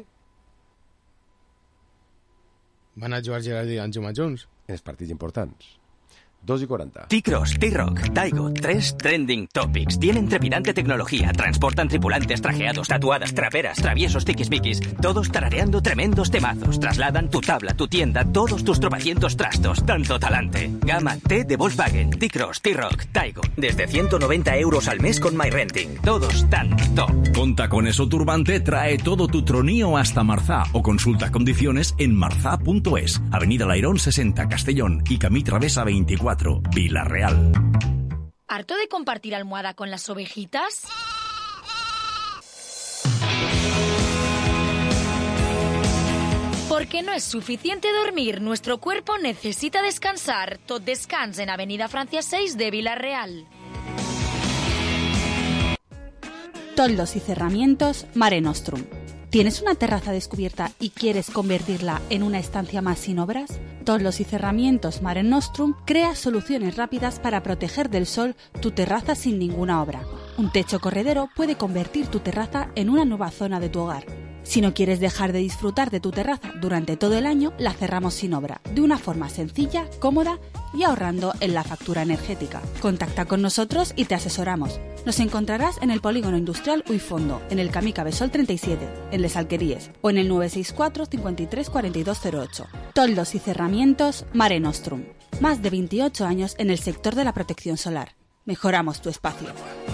van a jugar Gerard i Anjuma junts. En els partits importants. dos y cuarenta. T-Cross, T-Rock, Taigo, tres trending topics. Tienen trepidante tecnología, transportan tripulantes trajeados, tatuadas, traperas, traviesos, tiquismiquis, todos tarareando tremendos temazos. Trasladan tu tabla, tu tienda, todos tus tropecientos trastos. Tanto talante. Gama T de Volkswagen, T-Cross, T-Rock, Taigo. Desde ciento noventa euros al mes con MyRenting. Todos tan top. Con Tacones o Turbante trae todo tu tronío hasta Marzá o consulta condiciones en marzá punto es. Avenida Lairón sesenta, Castellón y Camí Travesa veinticuatro. Villarreal. ¿Harto de compartir almohada con las ovejitas? Porque no es suficiente dormir, nuestro cuerpo necesita descansar. Tot descans en Avenida Francia seis de Villarreal. Toldos y cerramientos Mare Nostrum. ¿Tienes una terraza descubierta y quieres convertirla en una estancia más sin obras? Toldos y cerramientos Mare Nostrum crea soluciones rápidas para proteger del sol tu terraza sin ninguna obra. Un techo corredero puede convertir tu terraza en una nueva zona de tu hogar. Si no quieres dejar de disfrutar de tu terraza durante todo el año, la cerramos sin obra, de una forma sencilla, cómoda y ahorrando en la factura energética. Contacta con nosotros y te asesoramos. Nos encontrarás en el Polígono Industrial Uifondo, en el Camí Cabesol treinta y siete, en Les Alqueríes, o en el nueve seis cuatro, cincuenta y tres, cuarenta y dos cero ocho. Toldos y cerramientos Mare Nostrum. Más de veintiocho años en el sector de la protección solar. Mejoramos tu espacio.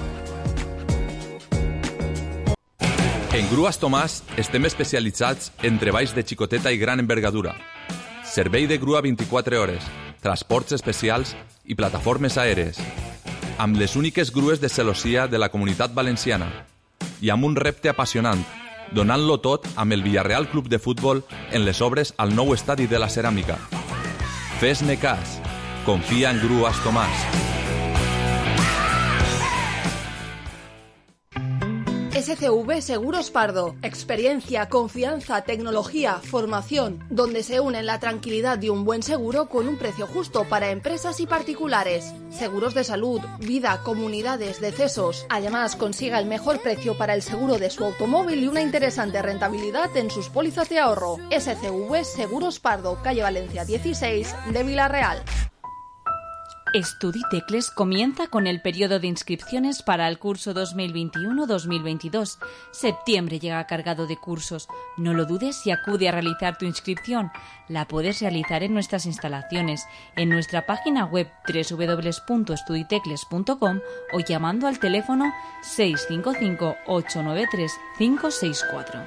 En Grues Tomàs estem especialitzats en treballs de xicoteta i gran envergadura. Servei de grua vint-i-quatre hores, transports especials i plataformes aèries. Amb les úniques grues de celossia de la Comunitat Valenciana. I amb un repte apassionant, donant-lo tot amb el Villarreal Club de Futbol en les obres al nou estadi de la Ceràmica. Fes-me cas. Confia en Grues Es S C V Seguros Pardo. Experiencia, confianza, tecnología, formación, donde se unen la tranquilidad de un buen seguro con un precio justo para empresas y particulares. Seguros de salud, vida, comunidades, decesos. Además, consiga el mejor precio para el seguro de su automóvil y una interesante rentabilidad en sus pólizas de ahorro. S C V Seguros Pardo, calle Valencia dieciséis de Villarreal. Estuditecles comienza con el periodo de inscripciones para el curso dos mil veintiuno dos mil veintidós. Septiembre llega cargado de cursos. No lo dudes y acude a realizar tu inscripción. La puedes realizar en nuestras instalaciones, en nuestra página web doble u doble u doble u punto estuditecles punto com o llamando al teléfono seis cinco cinco ocho nueve tres cinco seis cuatro.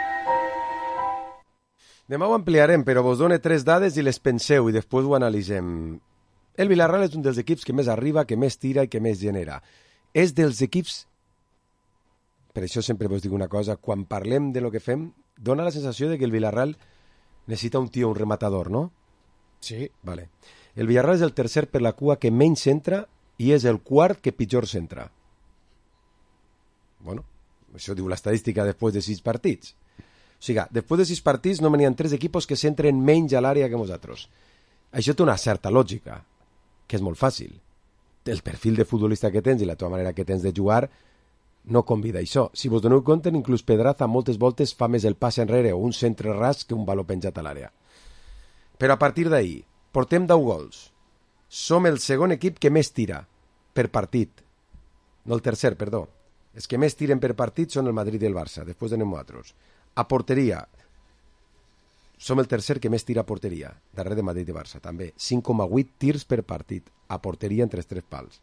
Demà ho ampliarem, però vos done tres dades i les penseu i després ho analitzem. El Villarreal és un dels equips que més arriba, que més tira i que més genera. És dels equips, per això sempre vos dic una cosa, quan parlem de lo que fem, dona la sensació de que el Villarreal necessita un tio, un rematador, no? Sí. Vale. El Villarreal és el tercer per la cua que menys centra i és el quart que pitjor centra. Bueno, això diu l'estadística després de sis partits. O sigui, després de sis partits no n'hi ha tres equipos que centren menys a l'àrea que nosaltres. Això té una certa lògica, que és molt fàcil. El perfil de futbolista que tens i la teva manera que tens de jugar no convida això. Si vos doneu compte, inclús Pedraza moltes voltes fa més el pas enrere o un centre ras que un baló penjat a l'àrea. Però a partir d'ahir, portem deu gols. Som el segon equip que més tira per partit. No el tercer, perdó. Els que més tiren per partit són el Madrid i el Barça. Després anem nosaltres. A porteria, som el tercer que més tira a porteria, darrere de Madrid i Barça, també. cinc coma vuit tirs per partit, a porteria entre els tres pals.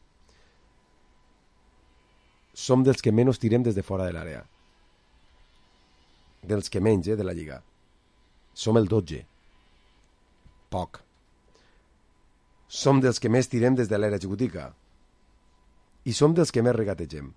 Som dels que menys tirem des de fora de l'àrea. Dels que menys, eh, de la Lliga. Som el dotze. Poc. Som dels que més tirem des de l'era executiva. I som dels que més regategem.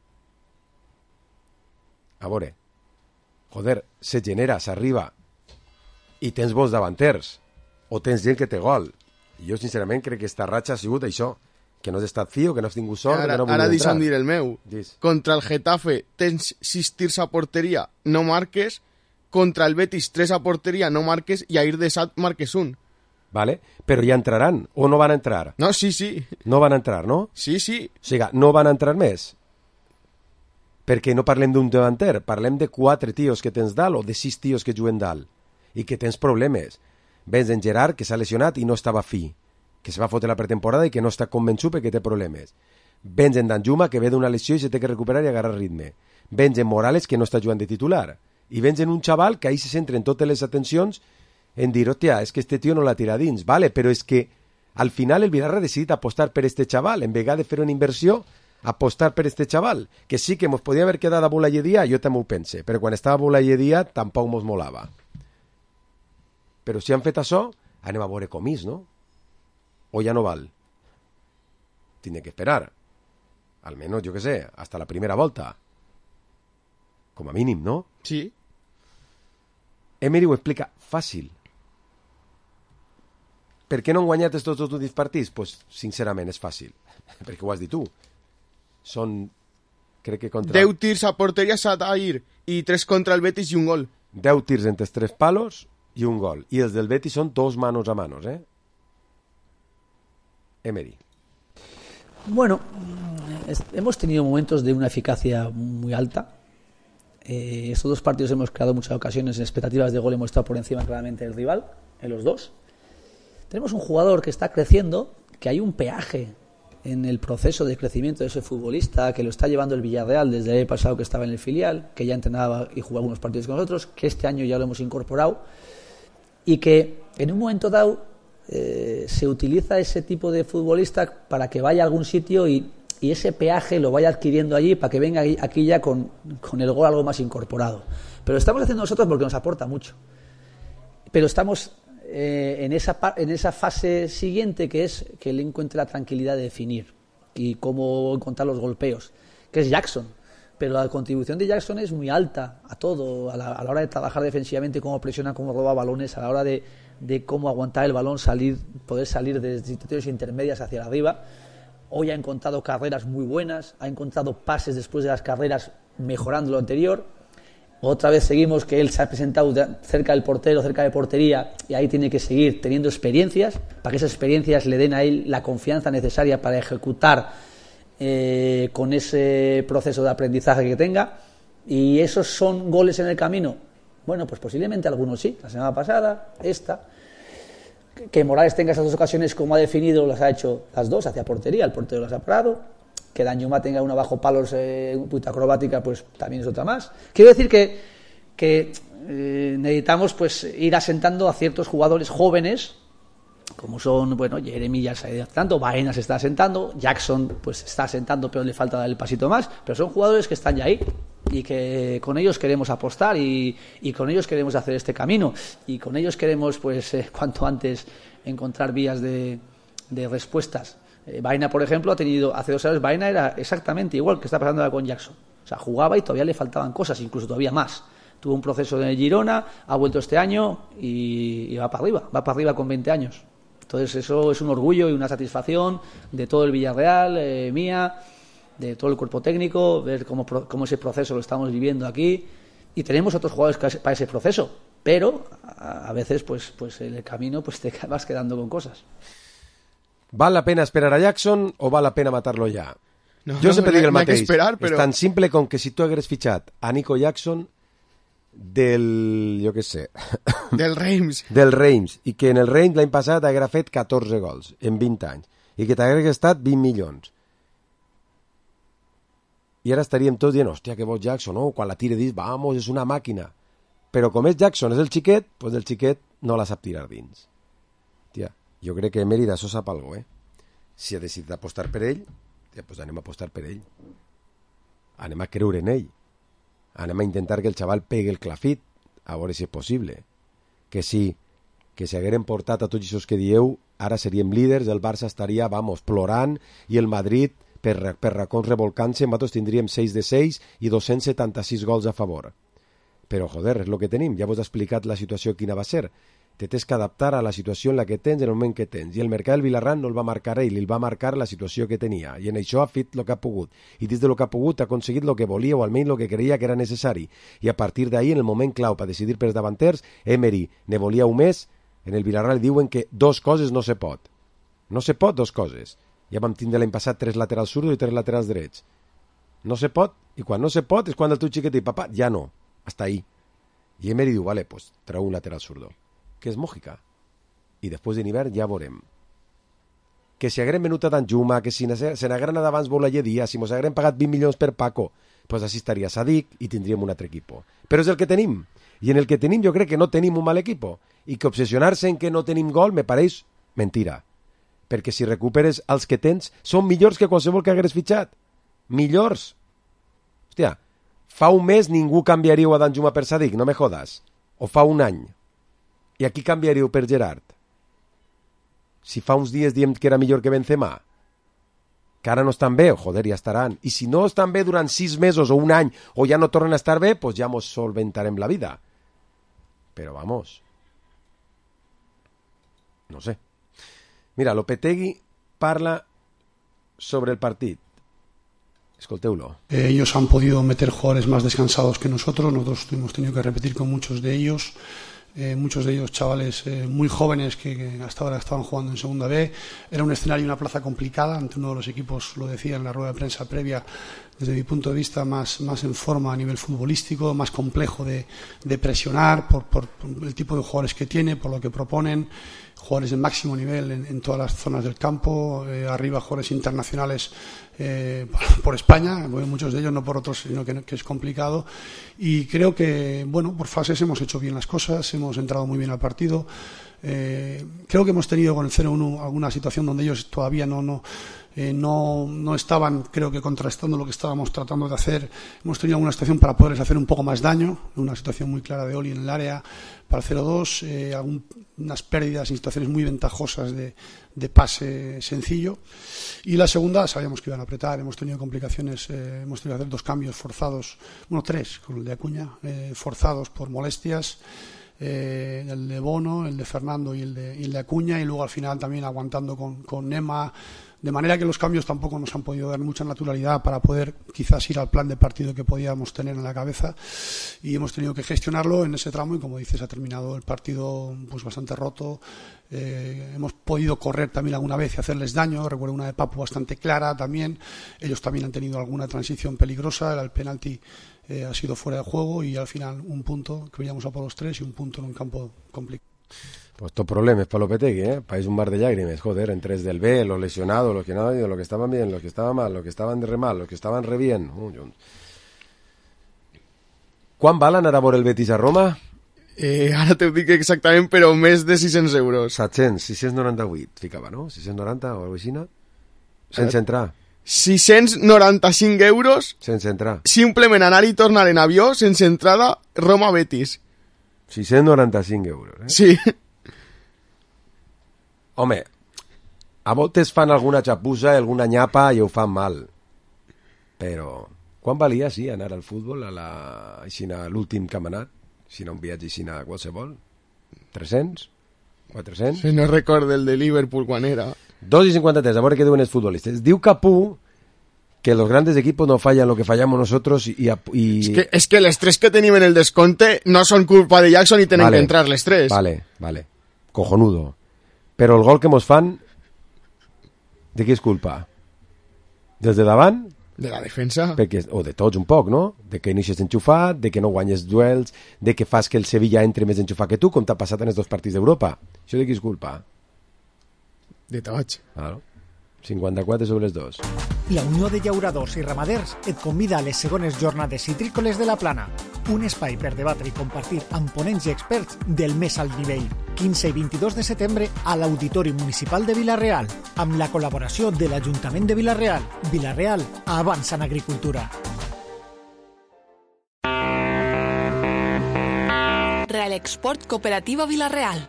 A veure, joder, se genera, s'arriba, i tens bons davanters, o tens gent que té gol. I jo, sincerament, crec que esta ratxa ha sigut això, que no has estat fio, que no has tingut sort, ara, que no has ara volgut entrar. deixa'm dir el meu. Dis. Contra el Getafe tens sis tirs a porteria, no marques. Contra el Betis, tres a porteria, no marques. I a Ir de Sat marques un. Vale, però ja entraran, o no van a entrar? No, sí, sí. No van a entrar, no? Sí, sí. O sigui, no van a entrar més? Perquè no parlem d'un davanter, parlem de quatre tios que tens dalt o de sis tios que juguen dalt i que tens problemes. Vens en Gerard, que s'ha lesionat i no estava fi, que se va fotre la pretemporada i que no està convençut perquè té problemes. Vens en Danjuma, que ve d'una lesió i se té que recuperar i agarrar ritme. Vens en Morales, que no està jugant de titular. I vens en un xaval que ahí se centren totes les atencions en dir, hòstia, és que este tio no la tira dins. Vale, però és que al final el Villarreal ha decidit apostar per este xaval, en vegada de fer una inversió, apostar per este xaval, que sí que mos podia haver quedat a Boulayedia, jo també ho pense, però quan estava a Boulayedia tampoc mos molava. Però si han fet això, anem a veure com és, no? O ja no val. Tiene que esperar. Almenys, jo què sé, hasta la primera volta. Com a mínim, no? Sí. Emery ho explica fàcil. Per què no han guanyat tots els últims partits? Pues, sincerament, és fàcil. Perquè ho has dit tu. Són, crec que contra... deu tirs a porteria s'ha d'ir i tres contra el Betis i un gol. deu tirs entre els tres palos i un gol. I els del Betis són dos manos a manos, ¿eh? Emery. Bueno, es, hemos tenido momentos de una eficacia muy alta. Eh, estos dos partidos hemos creado muchas ocasiones, en expectativas de gol hemos estado por encima claramente del rival, en los dos. Tenemos un jugador que está creciendo, que hay un peaje en el proceso de crecimiento de ese futbolista, que lo está llevando el Villarreal desde el año pasado que estaba en el filial, que ya entrenaba y jugaba algunos partidos con nosotros, que este año ya lo hemos incorporado, y que en un momento dado eh, se utiliza ese tipo de futbolista para que vaya a algún sitio y, y ese peaje lo vaya adquiriendo allí para que venga aquí ya con, con el gol algo más incorporado. Pero lo estamos haciendo nosotros porque nos aporta mucho. Pero estamos eh, en, esa, en esa fase siguiente, que es que él encuentre la tranquilidad de definir y cómo encontrar los golpeos, que es Jackson. Pero la contribución de Jackson es muy alta a todo, a la, a la hora de trabajar defensivamente, cómo presiona, cómo roba balones, a la hora de, de cómo aguantar el balón, salir, poder salir de situaciones intermedias hacia arriba. Hoy ha encontrado carreras muy buenas, ha encontrado pases después de las carreras mejorando lo anterior. Otra vez seguimos que él se ha presentado cerca del portero, cerca de portería, y ahí tiene que seguir teniendo experiencias, para que esas experiencias le den a él la confianza necesaria para ejecutar eh, con ese proceso de aprendizaje que tenga. ¿Y esos son goles en el camino? Bueno, pues posiblemente algunos sí. La semana pasada, esta. Que Morales tenga esas dos ocasiones como ha definido, las ha hecho las dos hacia portería, el portero las ha parado. Que Danjuma tenga una bajo palos, eh, un poquito acrobática, pues también es otra más. Quiero decir que, que eh, necesitamos pues ir asentando a ciertos jugadores jóvenes, como son, bueno, Jeremy ya se ha ido asentando, Baena se está asentando, Jackson pues se está asentando, pero le falta dar el pasito más, pero son jugadores que están ya ahí y que con ellos queremos apostar y, y con ellos queremos hacer este camino y con ellos queremos pues eh, cuanto antes encontrar vías de, de respuestas. Eh, Baena, por ejemplo, ha tenido, hace dos años Baena era exactamente igual que está pasando ahora con Jackson. O sea, jugaba y todavía le faltaban cosas, incluso todavía más. Tuvo un proceso de Girona, ha vuelto este año y, y va para arriba, va para arriba con veinte años. Entonces eso es un orgullo y una satisfacción de todo el Villarreal, eh, mía, de todo el cuerpo técnico, ver cómo, cómo ese proceso lo estamos viviendo aquí. Y tenemos otros jugadores para ese proceso, pero a, a veces pues, pues en el camino pues te vas quedando con cosas. ¿Val la pena esperar a Jackson o val la pena matar-lo ja? No, jo no, sempre no, dic el no hay que mateix. esperar, però... És tan simple com que si tu hagués fitxat a Nico Jackson del, jo què sé... Del Reims. Del Reims. I que en el Reims l'any passat haguera fet catorze gols en vint anys. I que t'hagués gastat vint milions. I ara estaríem tots dient, hòstia, que bo Jackson, no? Quan la tire dins, vamos, és una màquina. Però com és Jackson, és el xiquet, doncs el xiquet no la sap tirar dins. Tia, jo crec que Mérida això sap algo, eh? Si ha decidit apostar per ell, ja, doncs anem a apostar per ell. Anem a creure en ell. Anem a intentar que el xaval pegui el clafit, a veure si és possible. Que sí, que si hagueren portat a tots aquests que dieu, ara seríem líders, el Barça estaria, vamos, plorant, i el Madrid, per, per racons revolcant-se, nosaltres tindríem sis de sis i dos-cents setanta-sis gols a favor. Però, joder, és el que tenim. Ja vos he explicat la situació quina va ser. Te tens que adaptar a la situació en la que tens, en el moment que tens. I el mercat del Villarreal no el va marcar ell, el va marcar la situació que tenia. I en això ha fet el que ha pogut. I dins de lo que ha pogut ha aconseguit el que volia o almenys el que creia que era necessari. I a partir d'ahir, en el moment clau per decidir pels davanters, Emery ne volia un mes. En el Villarreal diuen que dos coses no se pot. No se pot dos coses. Ja vam tindre l'any passat tres laterals zurdos i tres laterals drets. No se pot. I quan no se pot és quan el teu xiquet diu, papà, ja no. Hasta ahí. I Emery diu, vale, pues treu un lateral zurdo. Que és Mójica. I després de l'hivern ja veurem. Que si hagueren venut a Danjuma, que si se n'hagueren anat abans Boulaye Díaz, si mos hagueren pagat vint milions per Paco, pues així estaria Sadik i tindríem un altre equipo. Però és el que tenim. I en el que tenim jo crec que no tenim un mal equipo. I que obsessionar-se en que no tenim gol me pareix mentira. Perquè si recuperes els que tens, són millors que qualsevol que hagueres fitxat. Millors. Hòstia, fa un mes ningú canviaríeu a Danjuma per Sadik, no me jodas. O fa un any. I aquí canviaríeu per Gerard? Si fa uns dies diem que era millor que Benzema, que ara no estan bé, joder, ja estaran. I si no estan bé durant sis mesos o un any, o ja no tornen a estar bé, pues ja mos solventarem la vida. Però vamos. No sé. Mira, Lopetegui parla sobre el partit. Escolteu-lo. Eh, ellos han podido meter jugadores más descansados que nosotros. Nosotros hemos tenido que repetir con muchos de ellos. Eh, muchos de ellos chavales eh, muy jóvenes que, que hasta ahora estaban jugando en Segunda B. Era un escenario y una plaza complicada ante uno de los equipos, lo decía en la rueda de prensa previa, desde mi punto de vista más, más en forma a nivel futbolístico, más complejo de, de presionar por, por, por el tipo de jugadores que tiene, por lo que proponen, jugadores de máximo nivel en, en todas las zonas del campo, eh, arriba jugadores internacionales eh, por España, bueno, muchos de ellos no por otros, sino que, que es complicado. Y creo que, bueno, por fases hemos hecho bien las cosas, hemos entrado muy bien al partido. Eh, creo que hemos tenido con el cero uno alguna situación donde ellos todavía no, no, eh, no, no estaban, creo que contrastando lo que estábamos tratando de hacer. Hemos tenido alguna situación para poderles hacer un poco más daño, una situación muy clara de Oli en el área para el cero dos, eh, algunas pérdidas y situaciones muy ventajosas de, de pase sencillo. Y la segunda, sabíamos que iban a apretar, hemos tenido complicaciones, eh, hemos tenido que hacer dos cambios forzados, bueno, tres, con el de Acuña, eh, forzados por molestias. Eh, el de Bono, el de Fernando y el de, y el de Acuña, y luego al final también aguantando con, con Nema de manera que los cambios tampoco nos han podido dar mucha naturalidad para poder quizás ir al plan de partido que podíamos tener en la cabeza, y hemos tenido que gestionarlo en ese tramo, y como dices, ha terminado el partido pues bastante roto. Eh, hemos podido correr también alguna vez y hacerles daño. Recuerdo una de Papu bastante clara también. Ellos también han tenido alguna transición peligrosa. El penalti eh, ha sido fuera de juego, y al final un punto, que veníamos a por los tres, y un punto en un campo complicado. Pues estos problemas para Lopetegui, ¿eh? País un mar de lágrimas, joder, en tres del B, los lesionados, los que no han ido, los que estaban bien, los que estaban mal, los que estaban de re mal, los que estaban re bien. Uh, jo... Quan valen ara veure el Betis a Roma? Eh, ara t'ho dic exactament, però més de sis-cents euros. set-cents, sis-cents noranta-vuit, ficava, no? sis-cents noranta o alguna cosa així? Sense entrar. sis-cents noranta-cinc euros. Sense entrar. Simplement anar i tornar en avió, sense entrada, Roma-Betis. sis-cents noranta-cinc euros, eh? Sí. Home, a voltes fan alguna xapussa, alguna nyapa i ho fan mal. Però, quan valia, sí, anar al futbol, a la... a l'últim que hem anat? Si no un viatge així a qualsevol? tres-cents? quatre-cents? Si no recordo el de Liverpool quan era. dos i cinquanta-tres, a veure què diuen els futbolistes. Diu Capú que los grandes equipos no fallan lo que fallamos nosotros y... y... Es, que, es que les tres que tenim en el desconte no son culpa de Jackson y tienen vale, que entrar les tres. Vale, vale. Cojonudo. Però el gol que mos fan, de qui és culpa? Des de davant? De la defensa. Perquè, o de tots un poc, no? De que inicies enxufat, de que no guanyes duels, de que fas que el Sevilla entre més enxufat que tu, com t'ha passat en els dos partits d'Europa. Això de qui és culpa? De tots. Claro. cinquanta-quatre sobre els dos. La Unió de Llauradors i Ramaders et convida a les segones jornades citrícoles de la Plana, un espai per debatre i compartir amb ponents i experts del més alt nivell. quinze i vint-i-dos de setembre a l'Auditori Municipal de Vila-real, amb la col·laboració de l'Ajuntament de Vila-real. Vila-real avança en agricultura. Real Export Cooperativa Vila-real.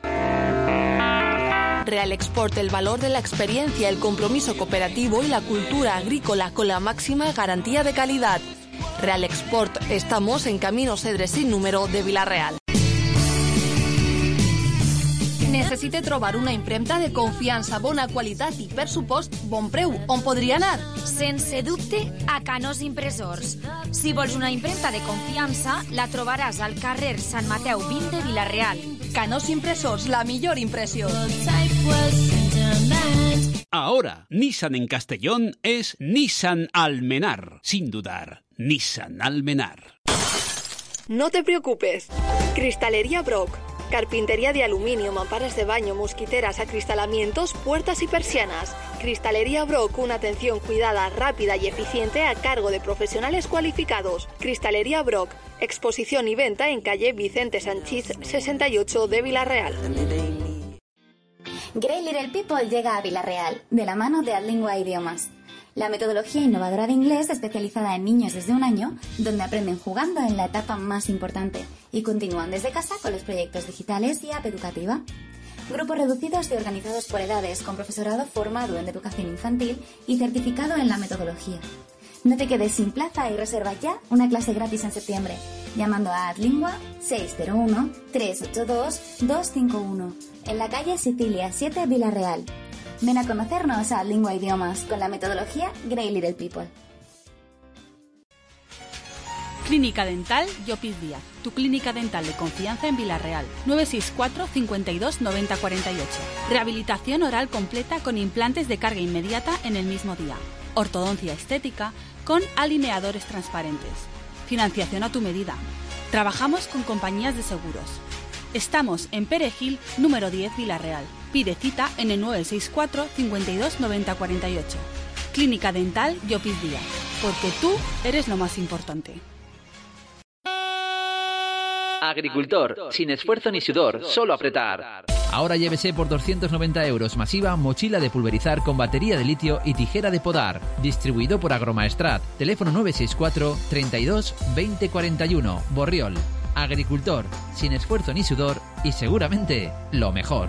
Real Export, el valor de la experiencia, el compromiso cooperativo y la cultura agrícola con la máxima garantía de calidad. Real Export, estamos en Camino Cedres sin número de Vila-real. Necessite trobar una impremta de confiança, bona qualitat i, per supost, bon preu. On podria anar? Sense dubte, a Canós Impressors. Si vols una impremta de confiança, la trobaràs al carrer Sant Mateu vint de Vila-real. Canós Impressors, la millor impressió. Ahora, Nissan en Castellón es Nissan Almenar. Sin dudar, Nissan Almenar. No te preocupes. Cristalería Brock. Carpintería de aluminio, mamparas de baño, mosquiteras, acristalamientos, puertas y persianas. Cristalería Brock, una atención cuidada, rápida y eficiente a cargo de profesionales cualificados. Cristalería Brock, exposición y venta en calle Vicente Sanchís sesenta y ocho de Vila-real. Grey Little People llega a Vila-real, de la mano de Adlingua Idiomas. La metodología innovadora de inglés especializada en niños desde un año, donde aprenden jugando en la etapa más importante y continúan desde casa con los proyectos digitales y app educativa. Grupos reducidos y organizados por edades, con profesorado formado en educación infantil y certificado en la metodología. No te quedes sin plaza y reserva ya una clase gratis en septiembre, llamando a Adlingua seis cero uno, tres ocho dos, dos cinco uno, en la calle Sicilia siete, Vila-real. Ven a conocernos a Adlingua Idiomas con la metodología Grey Little People. Clínica Dental Llopis Díaz, tu clínica dental de confianza en Vila-real. nueve seis cuatro, cincuenta y dos, noventa cuarenta y ocho. Rehabilitación oral completa con implantes de carga inmediata en el mismo día. Ortodoncia estética con alineadores transparentes. Financiación a tu medida. Trabajamos con compañías de seguros. Estamos en Perejil, número diez, Vila-real. Pide cita en el nueve seis cuatro, cincuenta y dos, noventa cuarenta y ocho. Clínica Dental Llopis Díaz, porque tú eres lo más importante. Agricultor, sin esfuerzo ni sudor, solo apretar. Ahora llévese por doscientos noventa euros masiva mochila de pulverizar con batería de litio y tijera de podar. Distribuido por Agromaestrat. Teléfono nueve seis cuatro, treinta y dos, veinte cuarenta y uno. Borriol. Agricultor, sin esfuerzo ni sudor y seguramente lo mejor.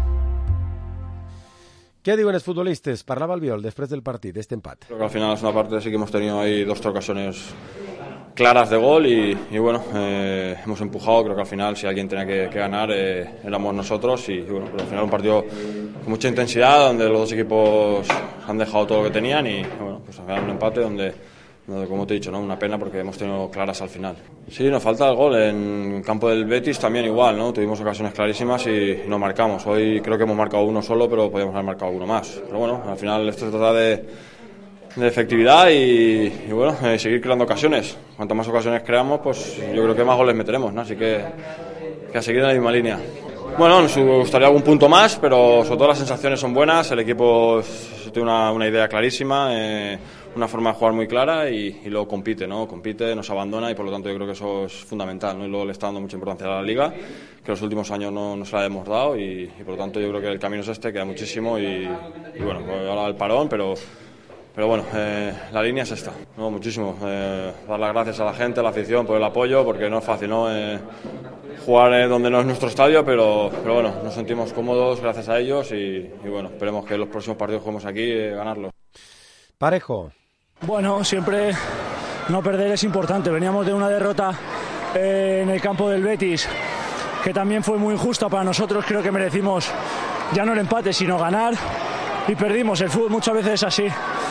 Què diuen els futbolistes? Parlava Albiol després del partit, este empat. Creo que al final es una parte sí que hemos tenido ahí dos ocasiones claras de gol y, y bueno, eh, hemos empujado. Creo que al final si alguien tenía que, que ganar eh, éramos nosotros y, y bueno, pero al final un partido con mucha intensidad donde los dos equipos han dejado todo lo que tenían y bueno, pues al final un empate donde, donde como te he dicho, ¿no? Una pena porque hemos tenido claras al final. Sí, nos falta el gol. En el campo del Betis también igual, ¿no? Tuvimos ocasiones clarísimas y, y no marcamos. Hoy creo que hemos marcado uno solo, pero podíamos haber marcado uno más. Pero bueno, al final esto se trata de de efectividad y, y bueno, eh, seguir creando ocasiones. Cuanto más ocasiones creamos, pues yo creo que más goles meteremos, ¿no? Así que, que a seguir en la misma línea. Bueno, nos gustaría algún punto más, pero sobre todo las sensaciones son buenas. El equipo tiene una, una idea clarísima, eh, una forma de jugar muy clara y, y luego compite, ¿no? Compite, nos abandona y por lo tanto yo creo que eso es fundamental, ¿no? Y luego le está dando mucha importancia a la Liga, que los últimos años no, no se la hemos dado y, y por lo tanto yo creo que el camino es este, queda muchísimo y, y bueno, pues ahora el parón, pero... Pero bueno, eh, la línea es esta, ¿no? Muchísimo. Eh, dar las gracias a la gente, a la afición por el apoyo, porque no es fácil, ¿no? Eh, jugar eh, donde no es nuestro estadio, pero, pero bueno, nos sentimos cómodos gracias a ellos y, y bueno, esperemos que los próximos partidos que juguemos aquí, eh, ganarlos. Parejo. Bueno, siempre no perder es importante. Veníamos de una derrota eh, en el campo del Betis, que también fue muy injusta para nosotros. Creo que merecimos ya no el empate, sino ganar y perdimos. El fútbol muchas veces es así.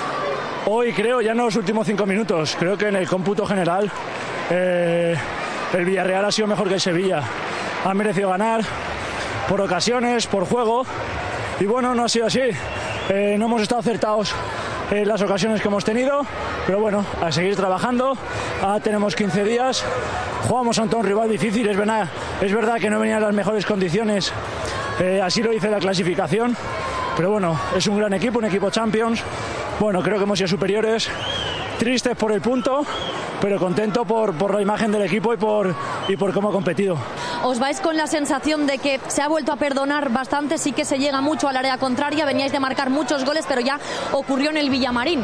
Hoy creo, ya en los últimos cinco minutos, creo que en el cómputo general eh, el Villarreal ha sido mejor que el Sevilla. Ha merecido ganar por ocasiones, por juego y bueno, no ha sido así. Eh, no hemos estado acertados en las ocasiones que hemos tenido, pero bueno, a seguir trabajando. Ahora tenemos quince días, jugamos ante un rival difícil, es verdad, es verdad que no venían las mejores condiciones, eh, así lo dice la clasificación, pero bueno, es un gran equipo, un equipo Champions. Bueno, creo que hemos sido superiores, tristes por el punto, pero contento por, por la imagen del equipo y por, y por cómo ha competido. ¿Os vais con la sensación de que se ha vuelto a perdonar bastante? Sí que se llega mucho al área contraria, veníais de marcar muchos goles, pero ya ocurrió en el Villamarín.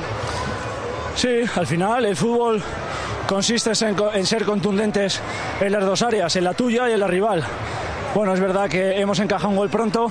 Sí, al final el fútbol consiste en, en ser contundentes en las dos áreas, en la tuya y en la rival. Bueno, es verdad que hemos encajado un gol pronto,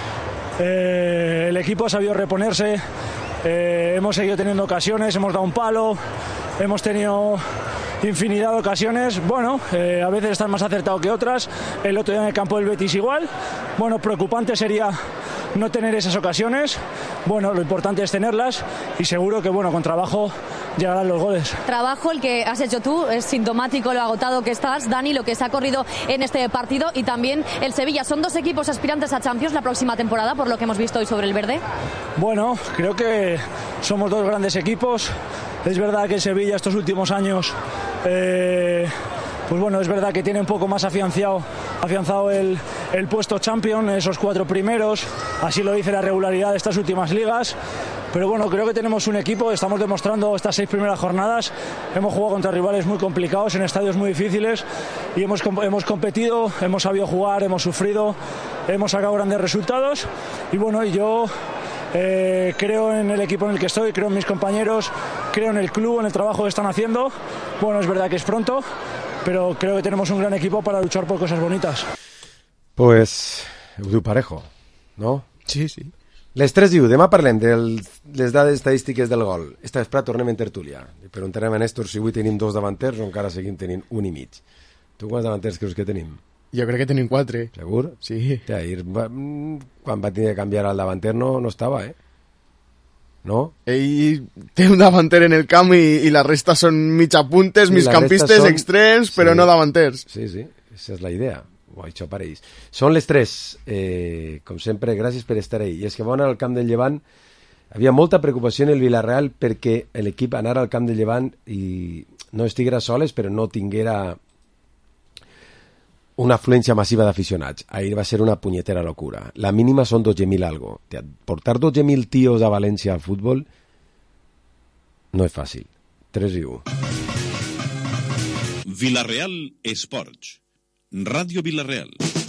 eh, el equipo ha sabido reponerse. Eh, hemos seguido teniendo ocasiones, hemos dado un palo, hemos tenido infinidad de ocasiones. Bueno, eh, a veces están más acertados que otras. El otro día en el campo del Betis igual. Bueno, preocupante sería no tener esas ocasiones. Bueno, lo importante es tenerlas y seguro que bueno, con trabajo llegarán los goles. Trabajo el que has hecho tú, es sintomático lo agotado que estás, Dani, lo que se ha corrido en este partido y también el Sevilla. Son dos equipos aspirantes a Champions la próxima temporada, por lo que hemos visto hoy sobre el verde. Bueno, creo que somos dos grandes equipos. Es verdad que el Sevilla estos últimos años, eh, pues bueno, es verdad que tiene un poco más afianzado, afianzado el, el puesto Champions, esos cuatro primeros, así lo dice la regularidad de estas últimas ligas. Pero bueno, creo que tenemos un equipo, estamos demostrando estas seis primeras jornadas, hemos jugado contra rivales muy complicados, en estadios muy difíciles y hemos, hemos competido, hemos sabido jugar, hemos sufrido, hemos sacado grandes resultados y bueno, yo eh, creo en el equipo en el que estoy, creo en mis compañeros, creo en el club, en el trabajo que están haciendo. Bueno, es verdad que es pronto, pero creo que tenemos un gran equipo para luchar por cosas bonitas. Pues, ho diu Parejo, no? Sí, sí. Les tres diu, demà parlem de les dades estadístiques del gol. Esta vesprada tornem en tertúlia. Preguntarem a Néstor si avui tenim dos davanters o encara seguim tenint un i mig. Tu quants davanters creus que tenim? Jo crec que tenim quatre. Segur? Sí. Ahir, quan va tenir que canviar al davanter no, no estava, eh? No? Ell té un davanter en el camp i, i la resta són mitjapuntes, migcampistes, són... extrems, però sí. No davanters. Sí, sí, esa és la idea. Ho ha hecho para ells. Són les tres. Eh, com sempre, gràcies per estar ahí. I és que van al camp del Llevant. Havia molta preocupació en el Villarreal perquè l'equip anara al camp del Llevant i no estiguera soles, però no tinguera una afluència massiva d'aficionats. Ahir va ser una punyetera locura. La mínima són dotze mil algo. Portar dotze mil tios a València al futbol no és fàcil. tres i u. Villarreal Esports. Radio Villarreal.